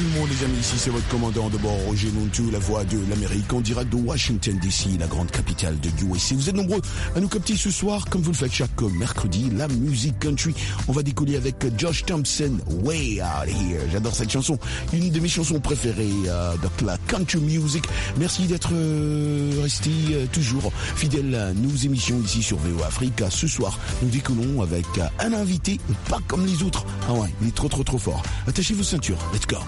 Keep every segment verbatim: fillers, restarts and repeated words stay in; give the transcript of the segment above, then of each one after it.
tout le monde les amis, ici c'est votre commandant de bord Roger Montou, la voix de l'Amérique en direct de Washington D C, la grande capitale de U S A. Vous êtes nombreux à nous capter ce soir, comme vous le faites chaque mercredi, la musique country. On va décoller avec Josh Thompson, Way Out Here. J'adore cette chanson, une de mes chansons préférées euh, de la country music. Merci d'être euh, resté euh, toujours fidèle à nos émissions ici sur V O Afrique. Ce soir, nous décollons avec euh, un invité pas comme les autres. Ah ouais, il est trop trop trop fort. Attachez vos ceintures, let's go.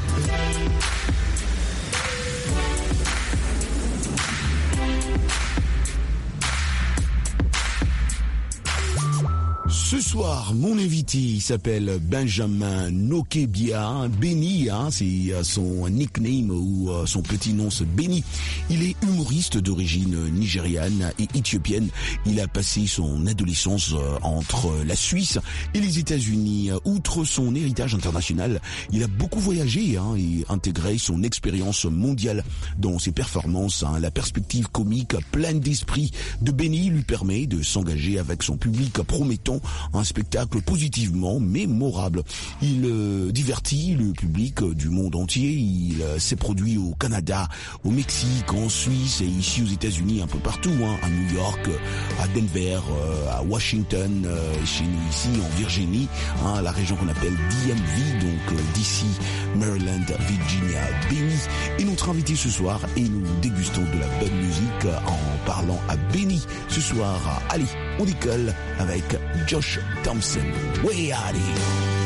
Ce soir, mon invité il s'appelle Benjamin Nokebia. Benny, hein, c'est son nickname ou son petit nom, c'est Benny. Il est humoriste d'origine nigériane et éthiopienne. Il a passé son adolescence entre la Suisse et les États-Unis. Outre son héritage international, il a beaucoup voyagé hein, et intégré son expérience mondiale dans ses performances. Hein. La perspective comique pleine d'esprit de Benny lui permet de s'engager avec son public promettant un spectacle positivement mémorable. Il euh, divertit le public euh, du monde entier. Il euh, s'est produit au Canada, au Mexique, en Suisse et ici aux États-Unis, un peu partout, hein, à New York, euh, à Denver, euh, à Washington, euh, chez nous ici en Virginie, hein, la région qu'on appelle D M V, donc euh, D C, Maryland, Virginia, Benny. Et notre invité ce soir, et nous dégustons de la bonne musique euh, en parlant à Benny ce soir. Allez, on décolle avec Josh Thompson, Way Out Here.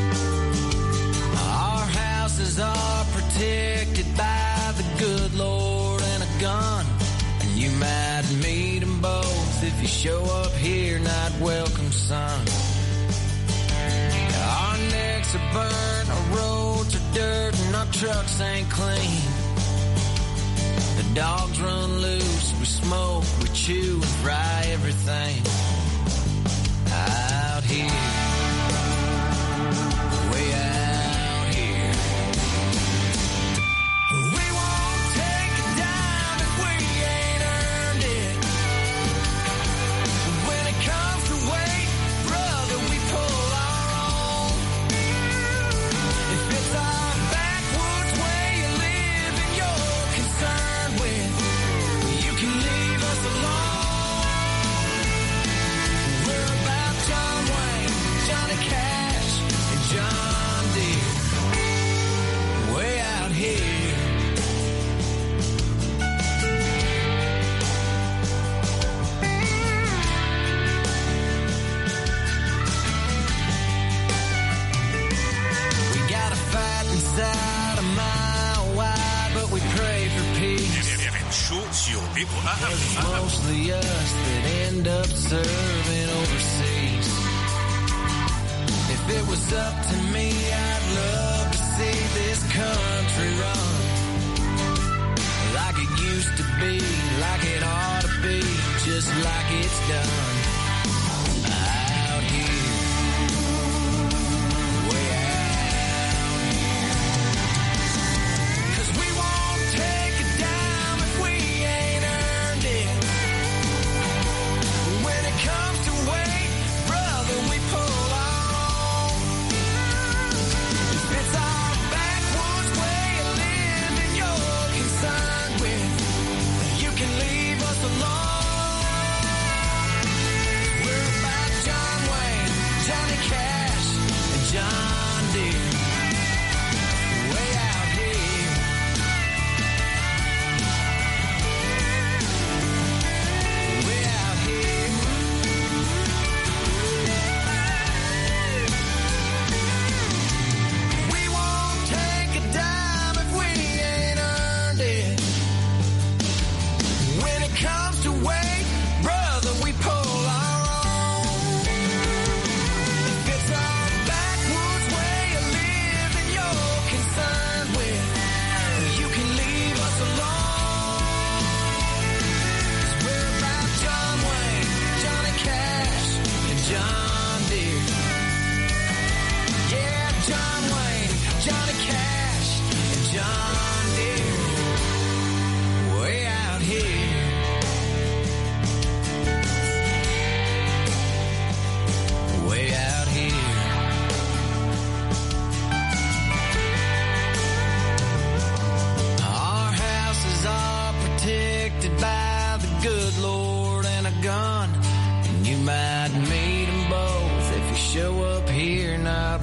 Our houses are protected by the good Lord and a gun. And you might meet them both if you show up here, not welcome, son. Our necks are burnt, our roads are dirt, and our trucks ain't clean. The dogs run loose, we smoke, we chew, and fry everything. Out here, way out here. We won't take a dime if we ain't earned it. When it comes to weight, brother, we pull our own. If it's our backwoods way of living you're concerned with, you can leave us alone. Johnny Cash and John Deere, way out here. We got a fight inside a mile wide, but we pray for peace. It's mostly us that end up serving overseas. If it was up to me, I'd love to see this country run like it used to be, like it ought to be, just like it's done. Out here, way out here. 'Cause we won't take a dime if we ain't earned it. When it comes to weight, brother, we pull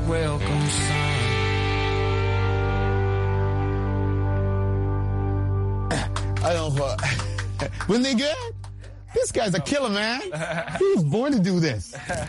welcome sun. Alors, uh, wasn't they good? This guy's a killer, man. He was born to do this.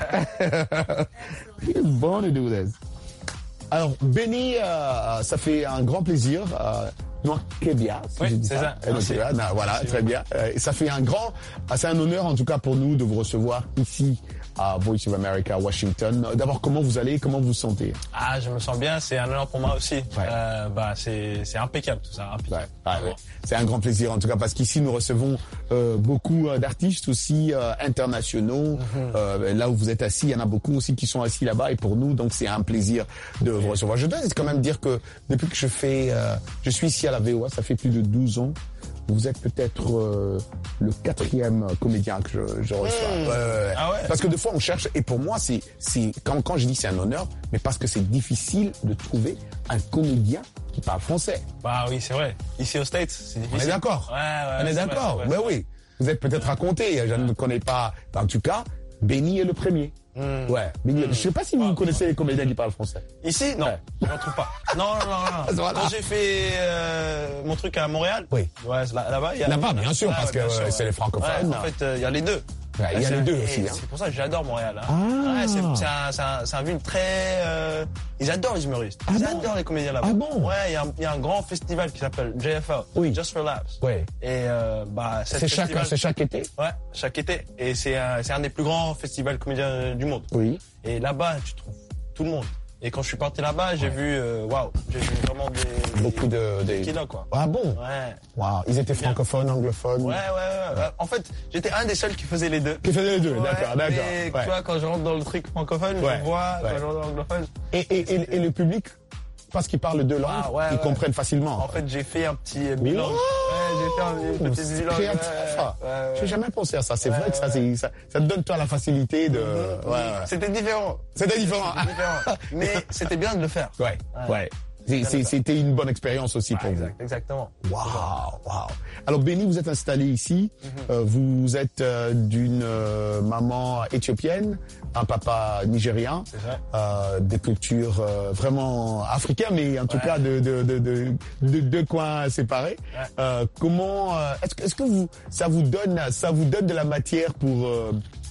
He was born to do this. Alors, Benny, euh, ça fait un grand plaisir. Euh, Nwakebia, si oui, je dis c'est ça. ça. ça. Non, voilà, très bien. Euh, ça fait un grand, c'est un honneur en tout cas pour nous de vous recevoir ici à Voice of America, Washington. D'abord, comment vous allez, comment vous vous sentez? Ah, je me sens bien, c'est un honneur pour moi aussi. Ouais. Euh, bah, c'est, c'est impeccable tout ça, impeccable. Ouais. Ah, ouais. C'est un grand plaisir en tout cas parce qu'ici nous recevons euh, beaucoup euh, d'artistes aussi euh, internationaux. Mm-hmm. Euh, là où vous êtes assis, il y en a beaucoup aussi qui sont assis là-bas et pour nous, donc c'est un plaisir de vous recevoir. Je dois quand même dire que depuis que je fais, euh, je suis ici à la V O A, ça fait plus de douze ans. Vous êtes peut-être euh, le quatrième comédien que je, je reçois. Mmh. Euh, ah ouais. Parce que des fois on cherche, et pour moi c'est, c'est quand, quand je dis c'est un honneur, mais parce que c'est difficile de trouver un comédien qui parle français. Bah oui, c'est vrai. Ici aux States, c'est difficile. On est d'accord. Ouais, ouais, on est, est d'accord. Mais ben oui, vous êtes peut-être raconté. Je ne connais pas. En tout cas, Benny est le premier. Mmh. Ouais. Benny, mmh. Je sais pas si vous ah, connaissez les comédiens qui parlent français. Ici, non. Ouais. Je n'en trouve pas. Non, non, non. non. Voilà. Quand j'ai fait euh, mon truc à Montréal. Oui. Ouais, là, là-bas, il y a. Là-bas, bien sûr, ouais, parce ouais, que sûr, c'est ouais. les francophones. Ouais, en fait, il euh, y a les deux. Ouais, il y a les deux aussi. Hein. C'est pour ça que j'adore Montréal. Hein. Ah. Ouais, c'est, c'est, un, c'est, un, c'est un ville très... Euh, ils adorent les humoristes. Ils ah adorent bon les comédiens là-bas. Ah bon? Ouais, il y, y a un grand festival qui s'appelle J F L. Oui. Just for Laughs. Oui. Et euh, bah, c'est, festival, chaque, c'est chaque été? Ouais, chaque été. Et c'est un, c'est un des plus grands festivals comédiens du monde. Oui. Et là-bas, tu trouves tout le monde. Et quand je suis parti là-bas, j'ai ouais. vu, waouh, wow, j'ai vu vraiment des... Beaucoup de... Des kilos, quoi. Ah bon? Ouais. Waouh, ils étaient francophones, anglophones? Ouais, ouais, ouais. ouais. En fait, j'étais un des seuls qui faisait les deux. Qui faisait les deux, ouais, d'accord, d'accord. Et ouais. tu vois, quand je rentre dans le truc francophone, ouais. je vois, ouais. quand je rentre dans l'anglophone... Et, et, et, et le public, parce qu'ils parlent deux langues, ah, ouais, ils ouais. comprennent facilement. En fait, j'ai fait un petit bilan. Ouais, j'ai fait un petit bilan. C'est créatif. Ouais, ouais. J'ai jamais pensé à ça. C'est ouais, vrai que ça, c'est, ça, ça te donne toi la facilité de... Mmh, ouais, c'était différent. C'était différent. C'était différent. Mais c'était bien de le faire. Ouais, ouais. ouais. C'est, c'est, c'était une bonne expérience aussi ouais, pour exact, vous. Exactement. Waouh, waouh. Alors Benny, vous êtes installé ici. Mm-hmm. Euh, vous êtes euh, d'une euh, maman éthiopienne, un papa nigérien, c'est ça. Euh, des cultures euh, vraiment africaines, mais en tout ouais. cas de de de de de deux coins séparés. Ouais. Euh, comment euh, est-ce que est-ce que vous ça vous donne ça vous donne de la matière pour euh,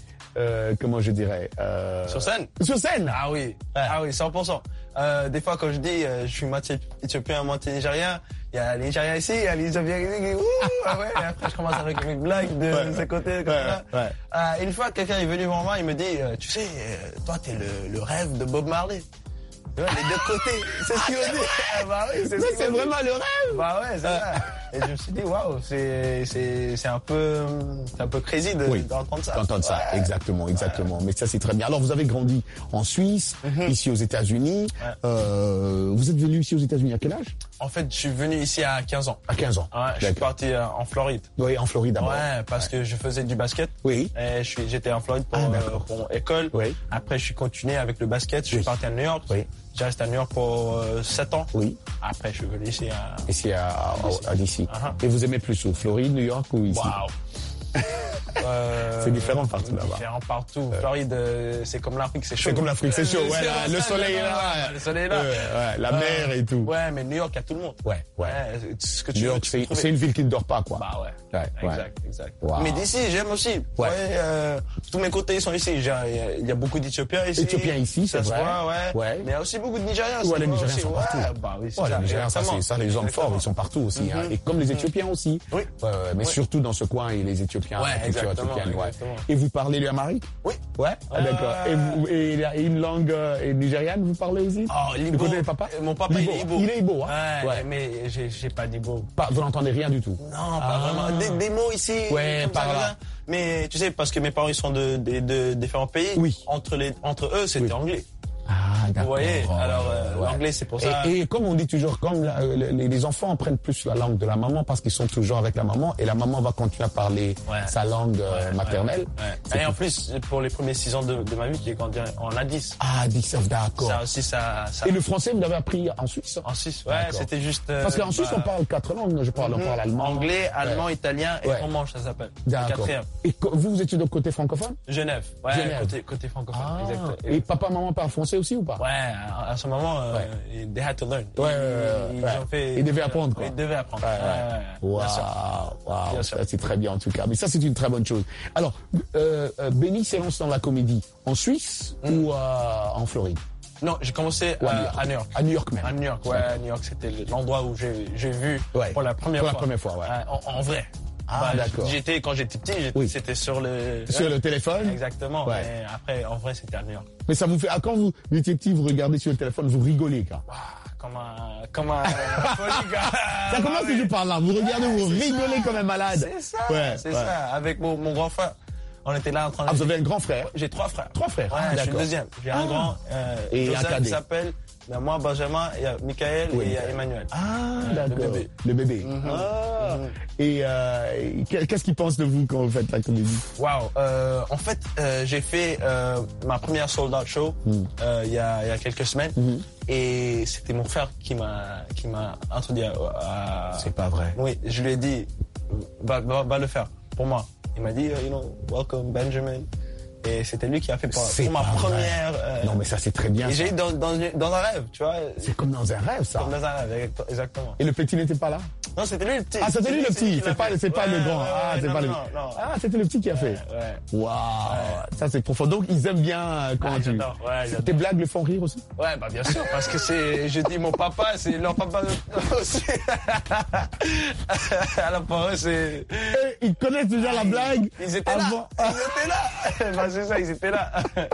Euh, comment je dirais euh... Sur scène. Sur scène. Ah oui, ouais. ah oui, cent pour cent. Euh, des fois quand je dis euh, je suis moitié éthiopien, moitié nigérien, il y a les Nigériens ici, il y a les Éthiopiens ici, qui, ouh, ah ouais, et après je commence avec mes blagues de, ouais. de ce côté comme ouais, ça. Ouais. Euh, une fois quelqu'un est venu devant moi, il me dit, euh, tu sais, euh, toi t'es le, le rêve de Bob Marley. Ouais, les deux côtés, c'est ce qu'il me dit. Ah bah oui, c'est, ça, c'est vraiment le rêve. Bah ouais, c'est ça. Et je me suis dit, waouh, c'est, c'est, c'est un peu, c'est un peu crazy de, oui, d'entendre ça. D'entendre ça, ouais. exactement, exactement. Ouais. Mais ça, c'est très bien. Alors, vous avez grandi en Suisse, mm-hmm. ici aux États-Unis. Ouais. Euh, vous êtes venu ici aux États-Unis à quel âge? En fait, je suis venu ici à quinze ans. À quinze ans. Ouais, je suis parti euh, en Floride. Oui, en Floride d'abord. Ouais, parce ouais. que je faisais du basket. Oui. Et je suis, j'étais en Floride pour, ah, euh, pour mon école. Oui. Après, je suis continué avec le basket. Je suis oui. parti à New York. Oui. J'ai resté à New York pour euh, sept ans. Oui. Après, je suis venu ici à... Ici à, à, à D C. Uh-huh. Et vous aimez plus où? Floride, New York ou ici? Waouh. Euh, c'est différent partout c'est là-bas. Différent partout. Euh, Floride, euh, c'est comme l'Afrique, c'est chaud. C'est comme l'Afrique, c'est chaud. Ouais, là, le soleil est là. Ouais, le soleil est là. Ouais, ouais, la euh, mer et tout. Ouais, mais New York, il y a tout le monde. Ouais, ouais. ouais ce que tu New York, tu c'est, c'est une ville qui ne dort pas, quoi. Bah ouais. Ouais, exact, ouais. exact. Wow. Mais d'ici, j'aime aussi. Ouais. ouais euh, tous mes côtés sont ici. Il y, y a beaucoup d'Éthiopiens ici. Éthiopiens ici, c'est vrai. Voit, ouais. ouais. Mais il y a aussi beaucoup de Nigériens. Ouais, les Nigériens aussi. sont partout. Ouais, bah oui, c'est ouais, ça. Les Nigériens, ça, c'est ça, les hommes forts, ils sont partout aussi. Mm-hmm. Hein. Et comme les Éthiopiens aussi. Oui. Euh, mais surtout dans ce coin, et les Éthiopiens, ouais, la culture éthiopienne. Ouais. Et vous parlez le amharique? Oui. Ouais. Ah, d'accord. Euh... Et, vous, et, et une langue euh, nigériane, vous parlez aussi? Oh, l'Ibo. Du côté de papa? Mon papa, Libo. il est Ibo. Il est Ibo, hein? Ouais, ouais. Mais j'ai, j'ai pas d'Ibo. Pas, vous n'entendez rien du tout? Non, pas ah. vraiment. Des, des mots ici. Ouais, par là. Ça, mais tu sais, parce que mes parents, ils sont de, de, de différents pays. Oui. Entre les, entre eux, c'était oui. anglais. Ah, d'accord. Vous voyez, alors euh, ouais. l'anglais c'est pour ça. Et, et comme on dit toujours, comme la, les, les enfants apprennent plus la langue de la maman parce qu'ils sont toujours avec la maman et la maman va continuer à parler ouais. sa langue euh, ouais, maternelle. Ouais, ouais. Et en plus, pour les premiers six ans de, de ma vie, j'ai grandi en A dix. Ah, dix, d'accord. Ça aussi, ça, ça. Et le français, vous l'avez appris en Suisse? En Suisse, ouais, d'accord. C'était juste. Euh, parce qu'en Suisse, bah, on parle quatre langues, je parle, mm-hmm. on parle allemand. Anglais, allemand, ouais. italien et ouais. romanche, ça s'appelle. D'accord. Et vous, vous étiez de côté francophone? Genève, ouais, Genève. Côté, côté francophone. Ah. Exact. Et papa, maman parlent français aussi ou pas? pas? Ouais, à, à ce moment, euh, Ouais. they had to learn. Ouais, ils, ouais. ils ont fait. Ils devaient apprendre, quoi. Ils devaient apprendre. Ouais, Ouais, ouais. ouais, ouais. Bien sûr. Waouh, waouh, Bien ça sûr. c'est très bien en tout cas. Mais ça c'est une très bonne chose. Alors, euh, euh, Benny s'élance dans la comédie en Suisse Mm. ou euh, en Floride? Non, j'ai commencé Ou à euh, New York. à New York. À New York même. À New York, ouais, à New York, c'était l'endroit où j'ai j'ai vu Ouais. pour la première Pour la fois. première fois, ouais. En, en vrai. Ah, d'accord. J'étais quand j'étais petit, j'étais- Oui. c'était sur le. Sur le téléphone? Exactement. Ouais. Mais après, en vrai, c'était à New York. Mais ça vous fait, ah, quand vous étiez petit, vous regardez sur le téléphone, vous rigolez, quoi. Ah, comme un, comme un folie, gars. Ça commence Ah, si je ouais. parle là. Vous regardez, vous c'est rigolez ça. comme un malade. C'est ça. Ouais, c'est ouais. ça. Avec mon, mon grand frère, on était là en train de. Ah, vous avez un grand frère? J'ai trois frères. Trois frères. Ouais, Ah, je suis le d'accord. deuxième. J'ai un Ah. grand. Euh, Et un Joseph cadet. qui s'appelle. Ben, moi, Benjamin, il y a Michael Oui. et il y a Emmanuel. Ah, le d'accord. bébé. Le bébé. Mhm. Ah. Mhm. Et euh, qu'est-ce qu'il pense de vous quand vous faites la comédie? Waouh. Euh, en fait, euh, j'ai fait euh, ma première sold out show euh, il y a il y a quelques semaines Mhm. et c'était mon frère qui m'a qui m'a introduit à, à- C'est pas vrai. Oui, je lui ai dit va, va, va le faire pour moi. Il m'a dit you know welcome Benjamin et c'était lui qui a fait pour, C'est pour ma pas vrai. première. euh, Non, mais ça, c'est très bien. et ça. j'ai eu dans, dans dans un rêve, tu vois. C'est comme dans un rêve, ça. Comme dans un rêve, exactement. Et le petit n'était pas là? Non, c'était lui le petit. Ah, c'était lui le qui petit. l'a C'est pas, fait. c'est pas Ouais, le grand. ouais, Ah, ouais, c'est non, pas le. non, non. Ah, c'était le petit qui a fait. Ouais. Waouh. Ça, c'est profond. Donc, ils aiment bien euh, quand Ah, tu. j'adore, ouais, j'adore. Tes blagues le font rire aussi? Ouais, bah bien sûr, parce que c'est, je dis mon papa, c'est leur papa aussi. Alors pour eux, c'est. Eh, ils connaissent déjà la blague. Ils étaient avant. là. Ils étaient là. Bah c'est ça, ils étaient là.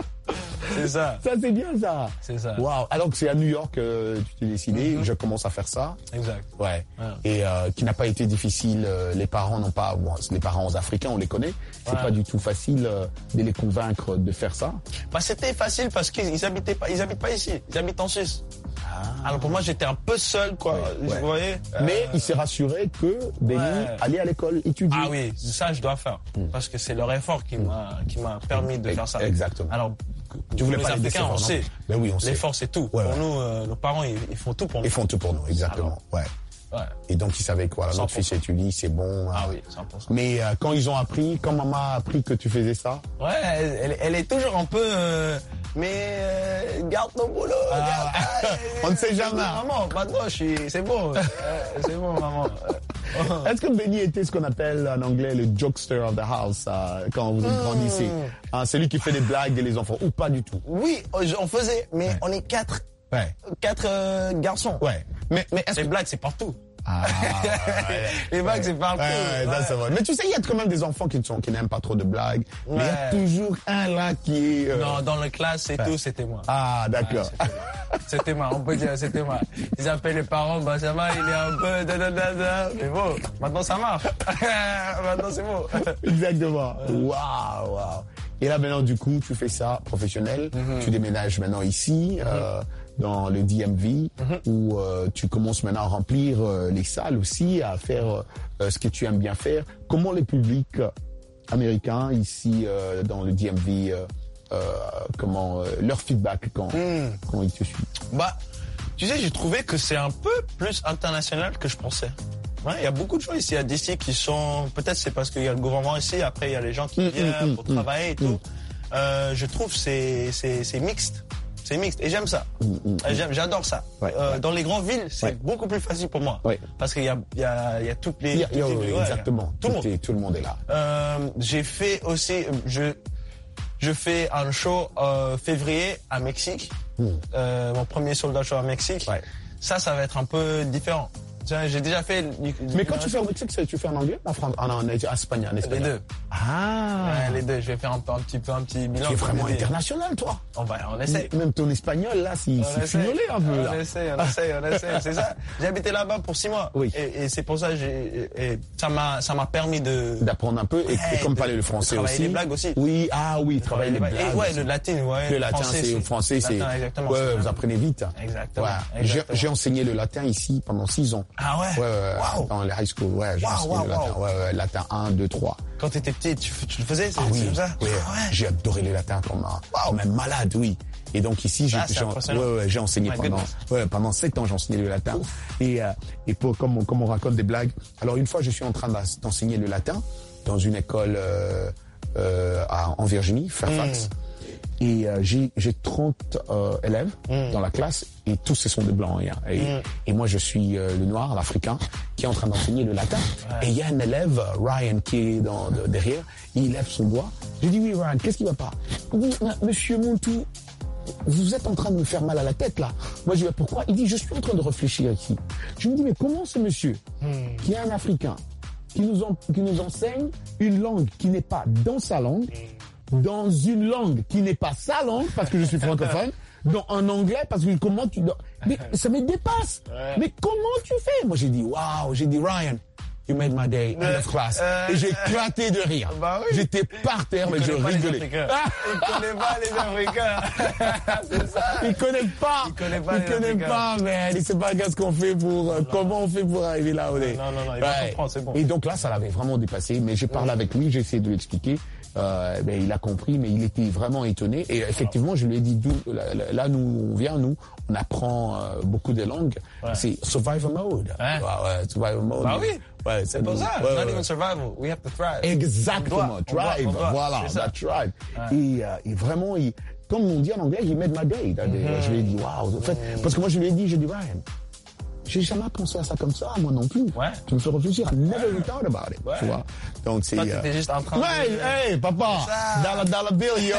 C'est ça. Ça, c'est bien, ça. C'est ça. Waouh. Alors que c'est à New York que tu t'es décidé, je commence à faire ça. Exact. Ouais. Ouais. Et euh, qui n'a pas été difficile. euh, Les parents n'ont pas. Bon, les parents africains, on les connaît. C'est Ouais. pas du tout facile euh, de les convaincre de faire ça. Bah c'était facile parce qu'ils ils habitaient pas, ils habitent pas ici. Ils habitent en Suisse. Alors pour moi, j'étais un peu seul, quoi. Ouais, ouais. Vous voyez. Mais Euh, il s'est rassuré que Benny ouais. allait à l'école étudier. Ah oui, ça je dois faire parce que c'est leur effort qui m'a qui m'a permis de faire ça. Exactement. Alors Tu voulais les pas les Africains, décevoir, on non? sait. Ben oui, on sait. L'effort c'est tout. Ouais, pour ouais. nous, euh, nos parents ils, ils font tout pour nous. Ils font tout pour nous, exactement. Ouais. Ouais. Et donc ils savaient quoi, notre cent pour cent. fils étudie, c'est bon. Ah hein. oui, cent pour cent. Mais euh, quand ils ont appris, quand maman a appris que tu faisais ça, Ouais, elle, elle- elle est toujours un peu. euh, mais euh, garde ton boulot. Ah, garde- on ne sait jamais. Maman, maintenant je suis. C'est bon. euh, c'est bon, maman. Euh, est-ce que Benny était ce qu'on appelle en anglais le jokester of the house euh, quand vous grandissez, hein, celui qui fait des blagues et les enfants, ou pas du tout? Oui, on faisait, mais Ouais. on est quatre, Ouais. quatre euh, garçons. Ouais. Mais mais est-ce Les que blagues, c'est partout. ah, ouais. Les blagues, c'est partout. Ouais, ouais, ça, Ouais. c'est vrai. Mais tu sais, il y a quand même des enfants qui ne sont, qui n'aiment pas trop de blagues. Mais il y a Ouais. toujours un là qui est. euh, Non, dans la classe et tout, c'était moi. Ah, d'accord. C'était moi, on peut dire, c'était moi. Ils appellent les parents, Benjamin, il est un peu... da, da, da, da. Mais bon, maintenant ça marche. Maintenant c'est bon. Exactement. Waouh, waouh. Et là maintenant, du coup, tu fais ça professionnel. Tu déménages maintenant ici, euh, dans le D M V, où euh, tu commences maintenant à remplir euh, les salles aussi, à faire euh, ce que tu aimes bien faire. Comment les publics américains ici euh, dans le D M V, euh, euh, comment euh, leur feedback quand quand ils te suivent? Bah, tu sais, j'ai trouvé que c'est un peu plus international que je pensais. Ouais, il y a beaucoup de gens ici à D C qui sont... Peut-être c'est parce qu'il y a le gouvernement ici, après il y a les gens qui Mm, viennent mm, pour mm, travailler et tout. Euh, je trouve que c'est c'est c'est mixte. C'est mixte et j'aime ça. Euh, j'aime- J'adore ça. Ouais, Euh, ouais. Dans les grandes villes, c'est Ouais. beaucoup plus facile pour moi. Ouais. Parce qu'il y a, il y, a, il y a toutes les... Il y a- toutes il y a- les- ouais, ouais, exactement. Tout le monde. Est- tout le monde est là. Euh, j'ai fait aussi, je, je fais un show euh, février à Mexique, euh, mon premier soldat show à Mexique. Ouais. Ça, ça va être un peu différent. Tu vois, j'ai déjà fait. Mais quand tu fais au Mexique, c'est- tu fais en anglais, en français, en, en, en espagnol, en les espagnol. deux, Ah. ouais, les deux, je vais faire un, peu, un petit peu un petit bilan. Tu es vraiment Des- international, toi. On va, on essaie. Même ton espagnol, là, c'est On c'est essaie. fignolé un peu, là. On essaie, on essaie, on essaie. C'est ça. J'ai habité là-bas pour six mois. Oui. Et, et c'est pour ça que j'ai, et ça m'a, ça m'a permis de. D'apprendre un peu, et, Ouais, et comme de- parler le de français travailler aussi. les blagues aussi. Oui, ah oui, travailler les blagues. Et ouais, aussi. le latin, ouais. Le latin, c'est le français, c'est. Latin, exactement. Ouais, c'est vous ça. apprenez vite. Exactement, Ouais. J'ai exactement. j'ai enseigné le latin ici pendant six ans. Ah ouais? Ouais, ouais, Waouh. dans les high school, ouais, j'ai Waouh, enseigné waouh, le latin. waouh. Ouais, ouais, latin un, deux, trois. Quand t'étais petit, tu, tu le faisais, c'est Ah c'est oui, comme ça? ouais, Ah ouais. j'ai adoré le latin comme un, comme un malade, oui. Et donc ici, j'ai Ah, c'est j'ai- impressionnant. ouais, ouais, j'ai enseigné My pendant, goodness. ouais, pendant sept ans, j'ai enseigné le latin. Et, euh, et pour, comme, on, comme on raconte des blagues, alors une fois, je suis en train d'as- d'enseigner le latin dans une école euh, euh, à, en Virginie, Fairfax. Et euh, j'ai, j'ai trente euh, élèves mm. dans la classe et tous ce sont des blancs. Et, et, mm. et moi, je suis euh, le noir, l'africain, qui est en train d'enseigner le latin. Ouais. Et il y a un élève, Ryan, qui est dans, de, derrière, il lève son doigt. Je dis, oui, Ryan, qu'est-ce qui va pas? Il dit, monsieur Montou, vous êtes en train de me faire mal à la tête, là. Moi, je dis, pourquoi? Il dit, je suis en train de réfléchir ici. Je me dis, mais comment ce monsieur, mm. qui est un Africain, qui nous, en, qui nous enseigne une langue qui n'est pas dans sa langue, mm. dans une langue qui n'est pas sa langue, parce que je suis francophone, dans un anglais, parce que comment tu... Mais ça me dépasse. Ouais. Mais comment tu fais? Moi, j'ai dit, waouh, j'ai dit, Ryan, you made my day, end of class. Euh, et j'ai éclaté de rire. Bah oui. J'étais par terre, mais je rigolais. Ah, il connaît pas les Africains. C'est ça. Il connaît pas. Il connaît pas. Il connaît pas, mais il sait pas qu'est-ce qu'on fait pour, non, comment on fait pour arriver là où on est. Non, non, non, il ouais. va comprendre, c'est bon. Et donc là, ça l'avait vraiment dépassé, mais j'ai parlé ouais. avec lui, j'ai essayé de lui expliquer. Euh, ben, il a compris, mais il était vraiment étonné. Et effectivement, je lui ai dit, là, là nous, on vient, nous, on apprend euh, beaucoup de langues. Ouais. C'est survival mode. Ouais. Ouais, ouais, survival mode. Bah oui. Ouais, c'est pour ça. Ouais, Not ouais. even survival. We have to thrive. Exactement. On doit, thrive. on doit, on doit. Voilà. Ça. Thrive. Ouais. Et, euh, et vraiment, il, comme on dit en anglais, he made my day. Mm-hmm. Je lui ai dit, waouh. En fait, mm-hmm. parce que moi, je lui ai dit, j'ai dit, Ryan, j'ai jamais pensé à ça comme ça, moi non plus. Ouais. Tu me fais réfléchir. I never even thought about it. Ouais. Tu vois. Donc c'est. Toi, t'étais euh... juste en train ouais, de. Hey, papa. Dollar, dollar bill, yo.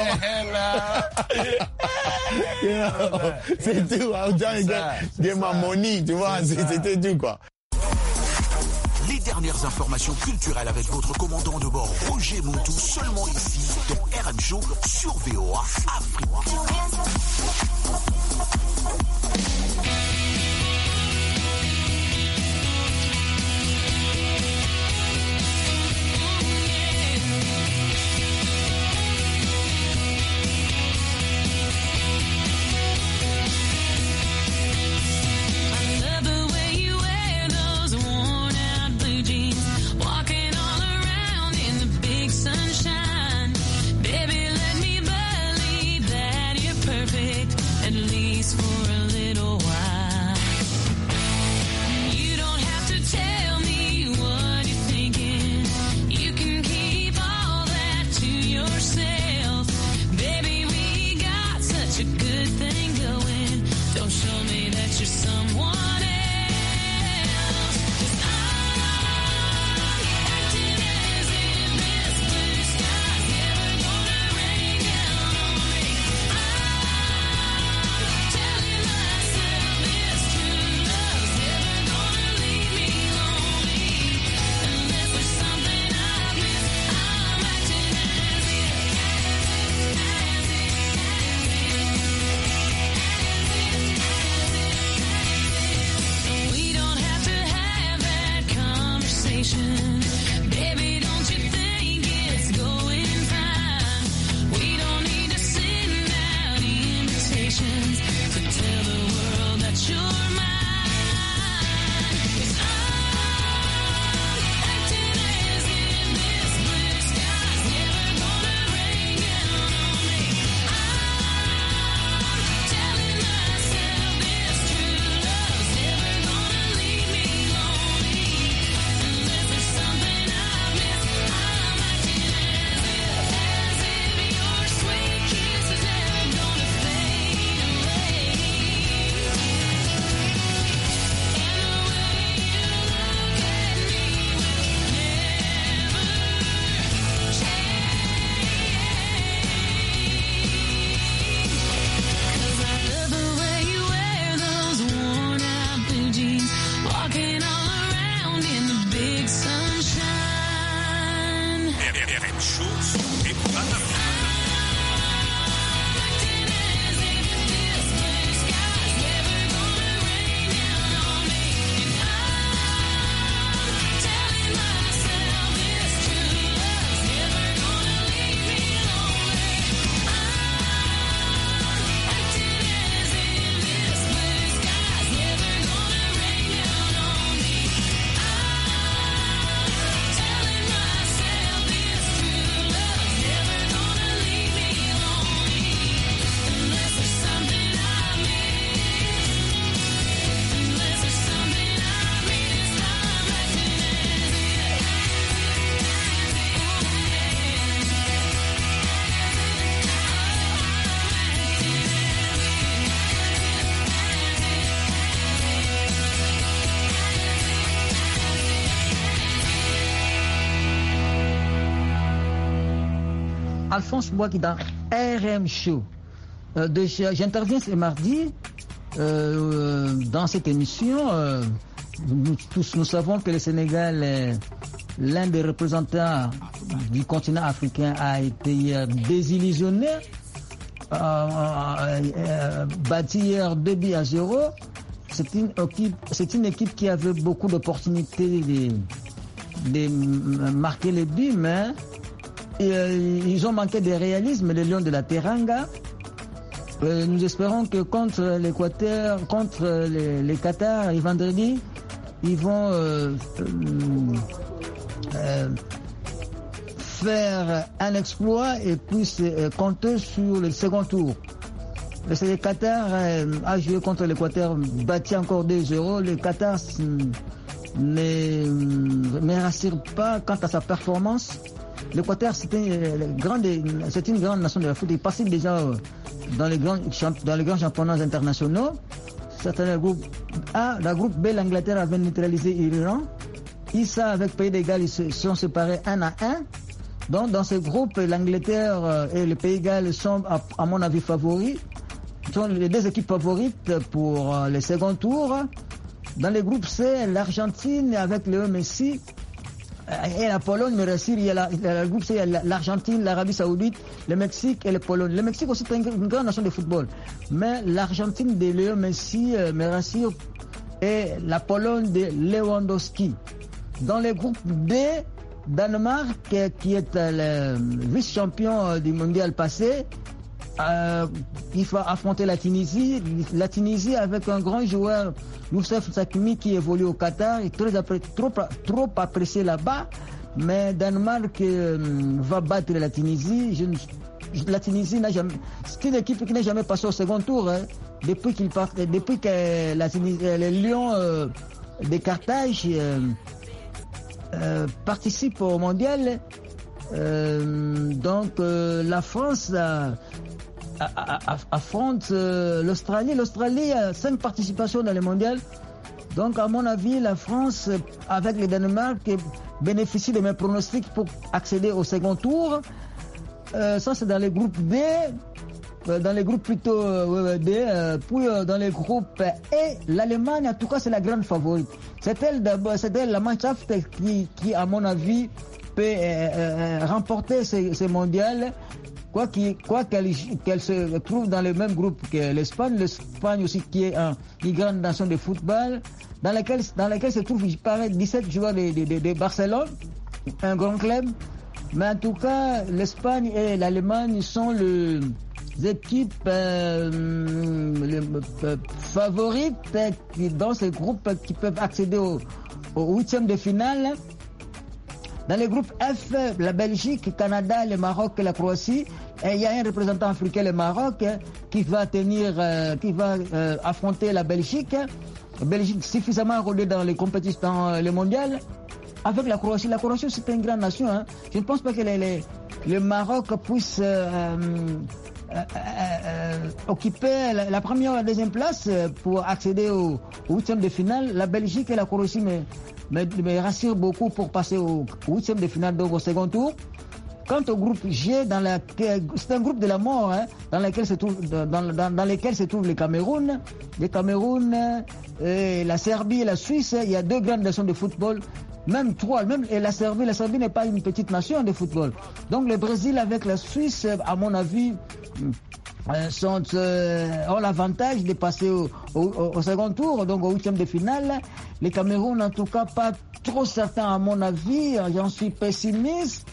you know, c'est tout. I was trying to get, get my money, tu vois. C'était tout, quoi. Les dernières informations culturelles avec votre commandant de bord, Roger Montou, seulement ici, dans R M Show, sur V O A Afrique. Alphonse Boaki dans R M Show. Euh, déjà, j'interviens ce mardi euh, dans cette émission. Euh, nous tous nous savons que le Sénégal, euh, l'un des représentants du continent africain, a été euh, désillusionné, euh, euh, euh, battu hier deux buts à zéro. C'est une équipe, c'est une équipe qui avait beaucoup d'opportunités de, de marquer les buts, mais euh, ils ont manqué de réalisme, les Lions de la Teranga. Euh, nous espérons que contre l'Équateur, contre les, les Qatar et vendredi, ils vont euh, euh, faire un exploit et puis euh, compter sur le second tour. Le Qatar euh, a joué contre l'Équateur, battu encore deux zéro. Le Qatar ne, ne rassure pas quant à sa performance. L'Équateur, c'est une, grande, c'est une grande nation de la foot. Il passe déjà dans les grands, dans les grands championnats internationaux. Certains groupes A, la groupe B, l'Angleterre avait neutralisé l'Iran. Issa avec Pays de Galles, ils se sont séparés un à un. Donc dans ce groupe, l'Angleterre et le Pays de Galles sont, à, à mon avis, favoris. Ce sont les deux équipes favorites pour le second tour. Dans le groupe C, l'Argentine avec Léo Messi et la Pologne, mais aussi, il y a la, le groupe C, il y a l'Argentine, l'Arabie Saoudite, le Mexique et la Pologne. Le Mexique aussi est une, une grande nation de football. Mais l'Argentine de Léo Messi, euh, me rassure, et la Pologne de Lewandowski. Dans le groupe D, Danemark, qui est euh, le vice-champion du mondial passé, Euh, il faut affronter la Tunisie. La Tunisie avec un grand joueur, Youssef Sakimi, qui évolue au Qatar, est très appré- trop, trop apprécié là-bas. Mais Danemark euh, va battre la Tunisie. Je, la Tunisie n'a jamais, c'est une équipe qui n'est jamais passée au second tour. Hein. Depuis qu'il part, depuis que la Tunisie, les Lions euh, de Carthage euh, euh, participent au mondial. Euh, donc euh, la France a, affronte euh, l'Australie. L'Australie a cinq participations dans le mondial. Donc, à mon avis, la France, avec le Danemark, bénéficie de mes pronostics pour accéder au second tour. Euh, ça, c'est dans les groupes D. Euh, dans les groupes plutôt euh, D. Euh, puis euh, dans les groupes E, l'Allemagne, en tout cas, c'est la grande favorite. C'est elle d'abord, c'est elle la Mannschaft qui, qui, à mon avis, peut euh, euh, remporter ce, ce mondial. Quoi qu'il, quoi qu'elle, qu'elle se trouve dans le même groupe que l'Espagne, l'Espagne aussi qui est un, une grande nation de football, dans laquelle, dans laquelle se trouvent, il paraît, dix-sept joueurs de, de, de, de Barcelone, un grand club. Mais en tout cas, l'Espagne et l'Allemagne sont les équipes euh, les, euh, favorites dans ces groupes qui peuvent accéder au, au huitième de finale. Dans le groupe F, la Belgique, le Canada, le Maroc et la Croatie. Et il y a un représentant africain, le Maroc, qui va tenir, euh, qui va euh, affronter la Belgique. La Belgique suffisamment rodée dans les compétitions, dans les mondiales. Avec la Croatie. La Croatie, c'est une grande nation. Hein. Je ne pense pas que les, les, le Maroc puisse euh, euh, euh, occuper la, la première ou la deuxième place pour accéder au, au huitième de finale. La Belgique et la Croatie mais me, me rassurent beaucoup pour passer au, au huitième de finale, donc au second tour. Quant au groupe G, dans la, c'est un groupe de la mort, hein, dans lequel se trouve, dans, dans, dans lequel se trouve le Cameroun, le Cameroun, et la Serbie et la Suisse. Il y a deux grandes nations de football, même trois, même et la Serbie. La Serbie n'est pas une petite nation de football. Donc le Brésil avec la Suisse, à mon avis, sont, euh, ont l'avantage de passer au, au, au second tour, donc au huitième de finale. Le Cameroun, en tout cas, pas trop certain à mon avis. J'en suis pessimiste.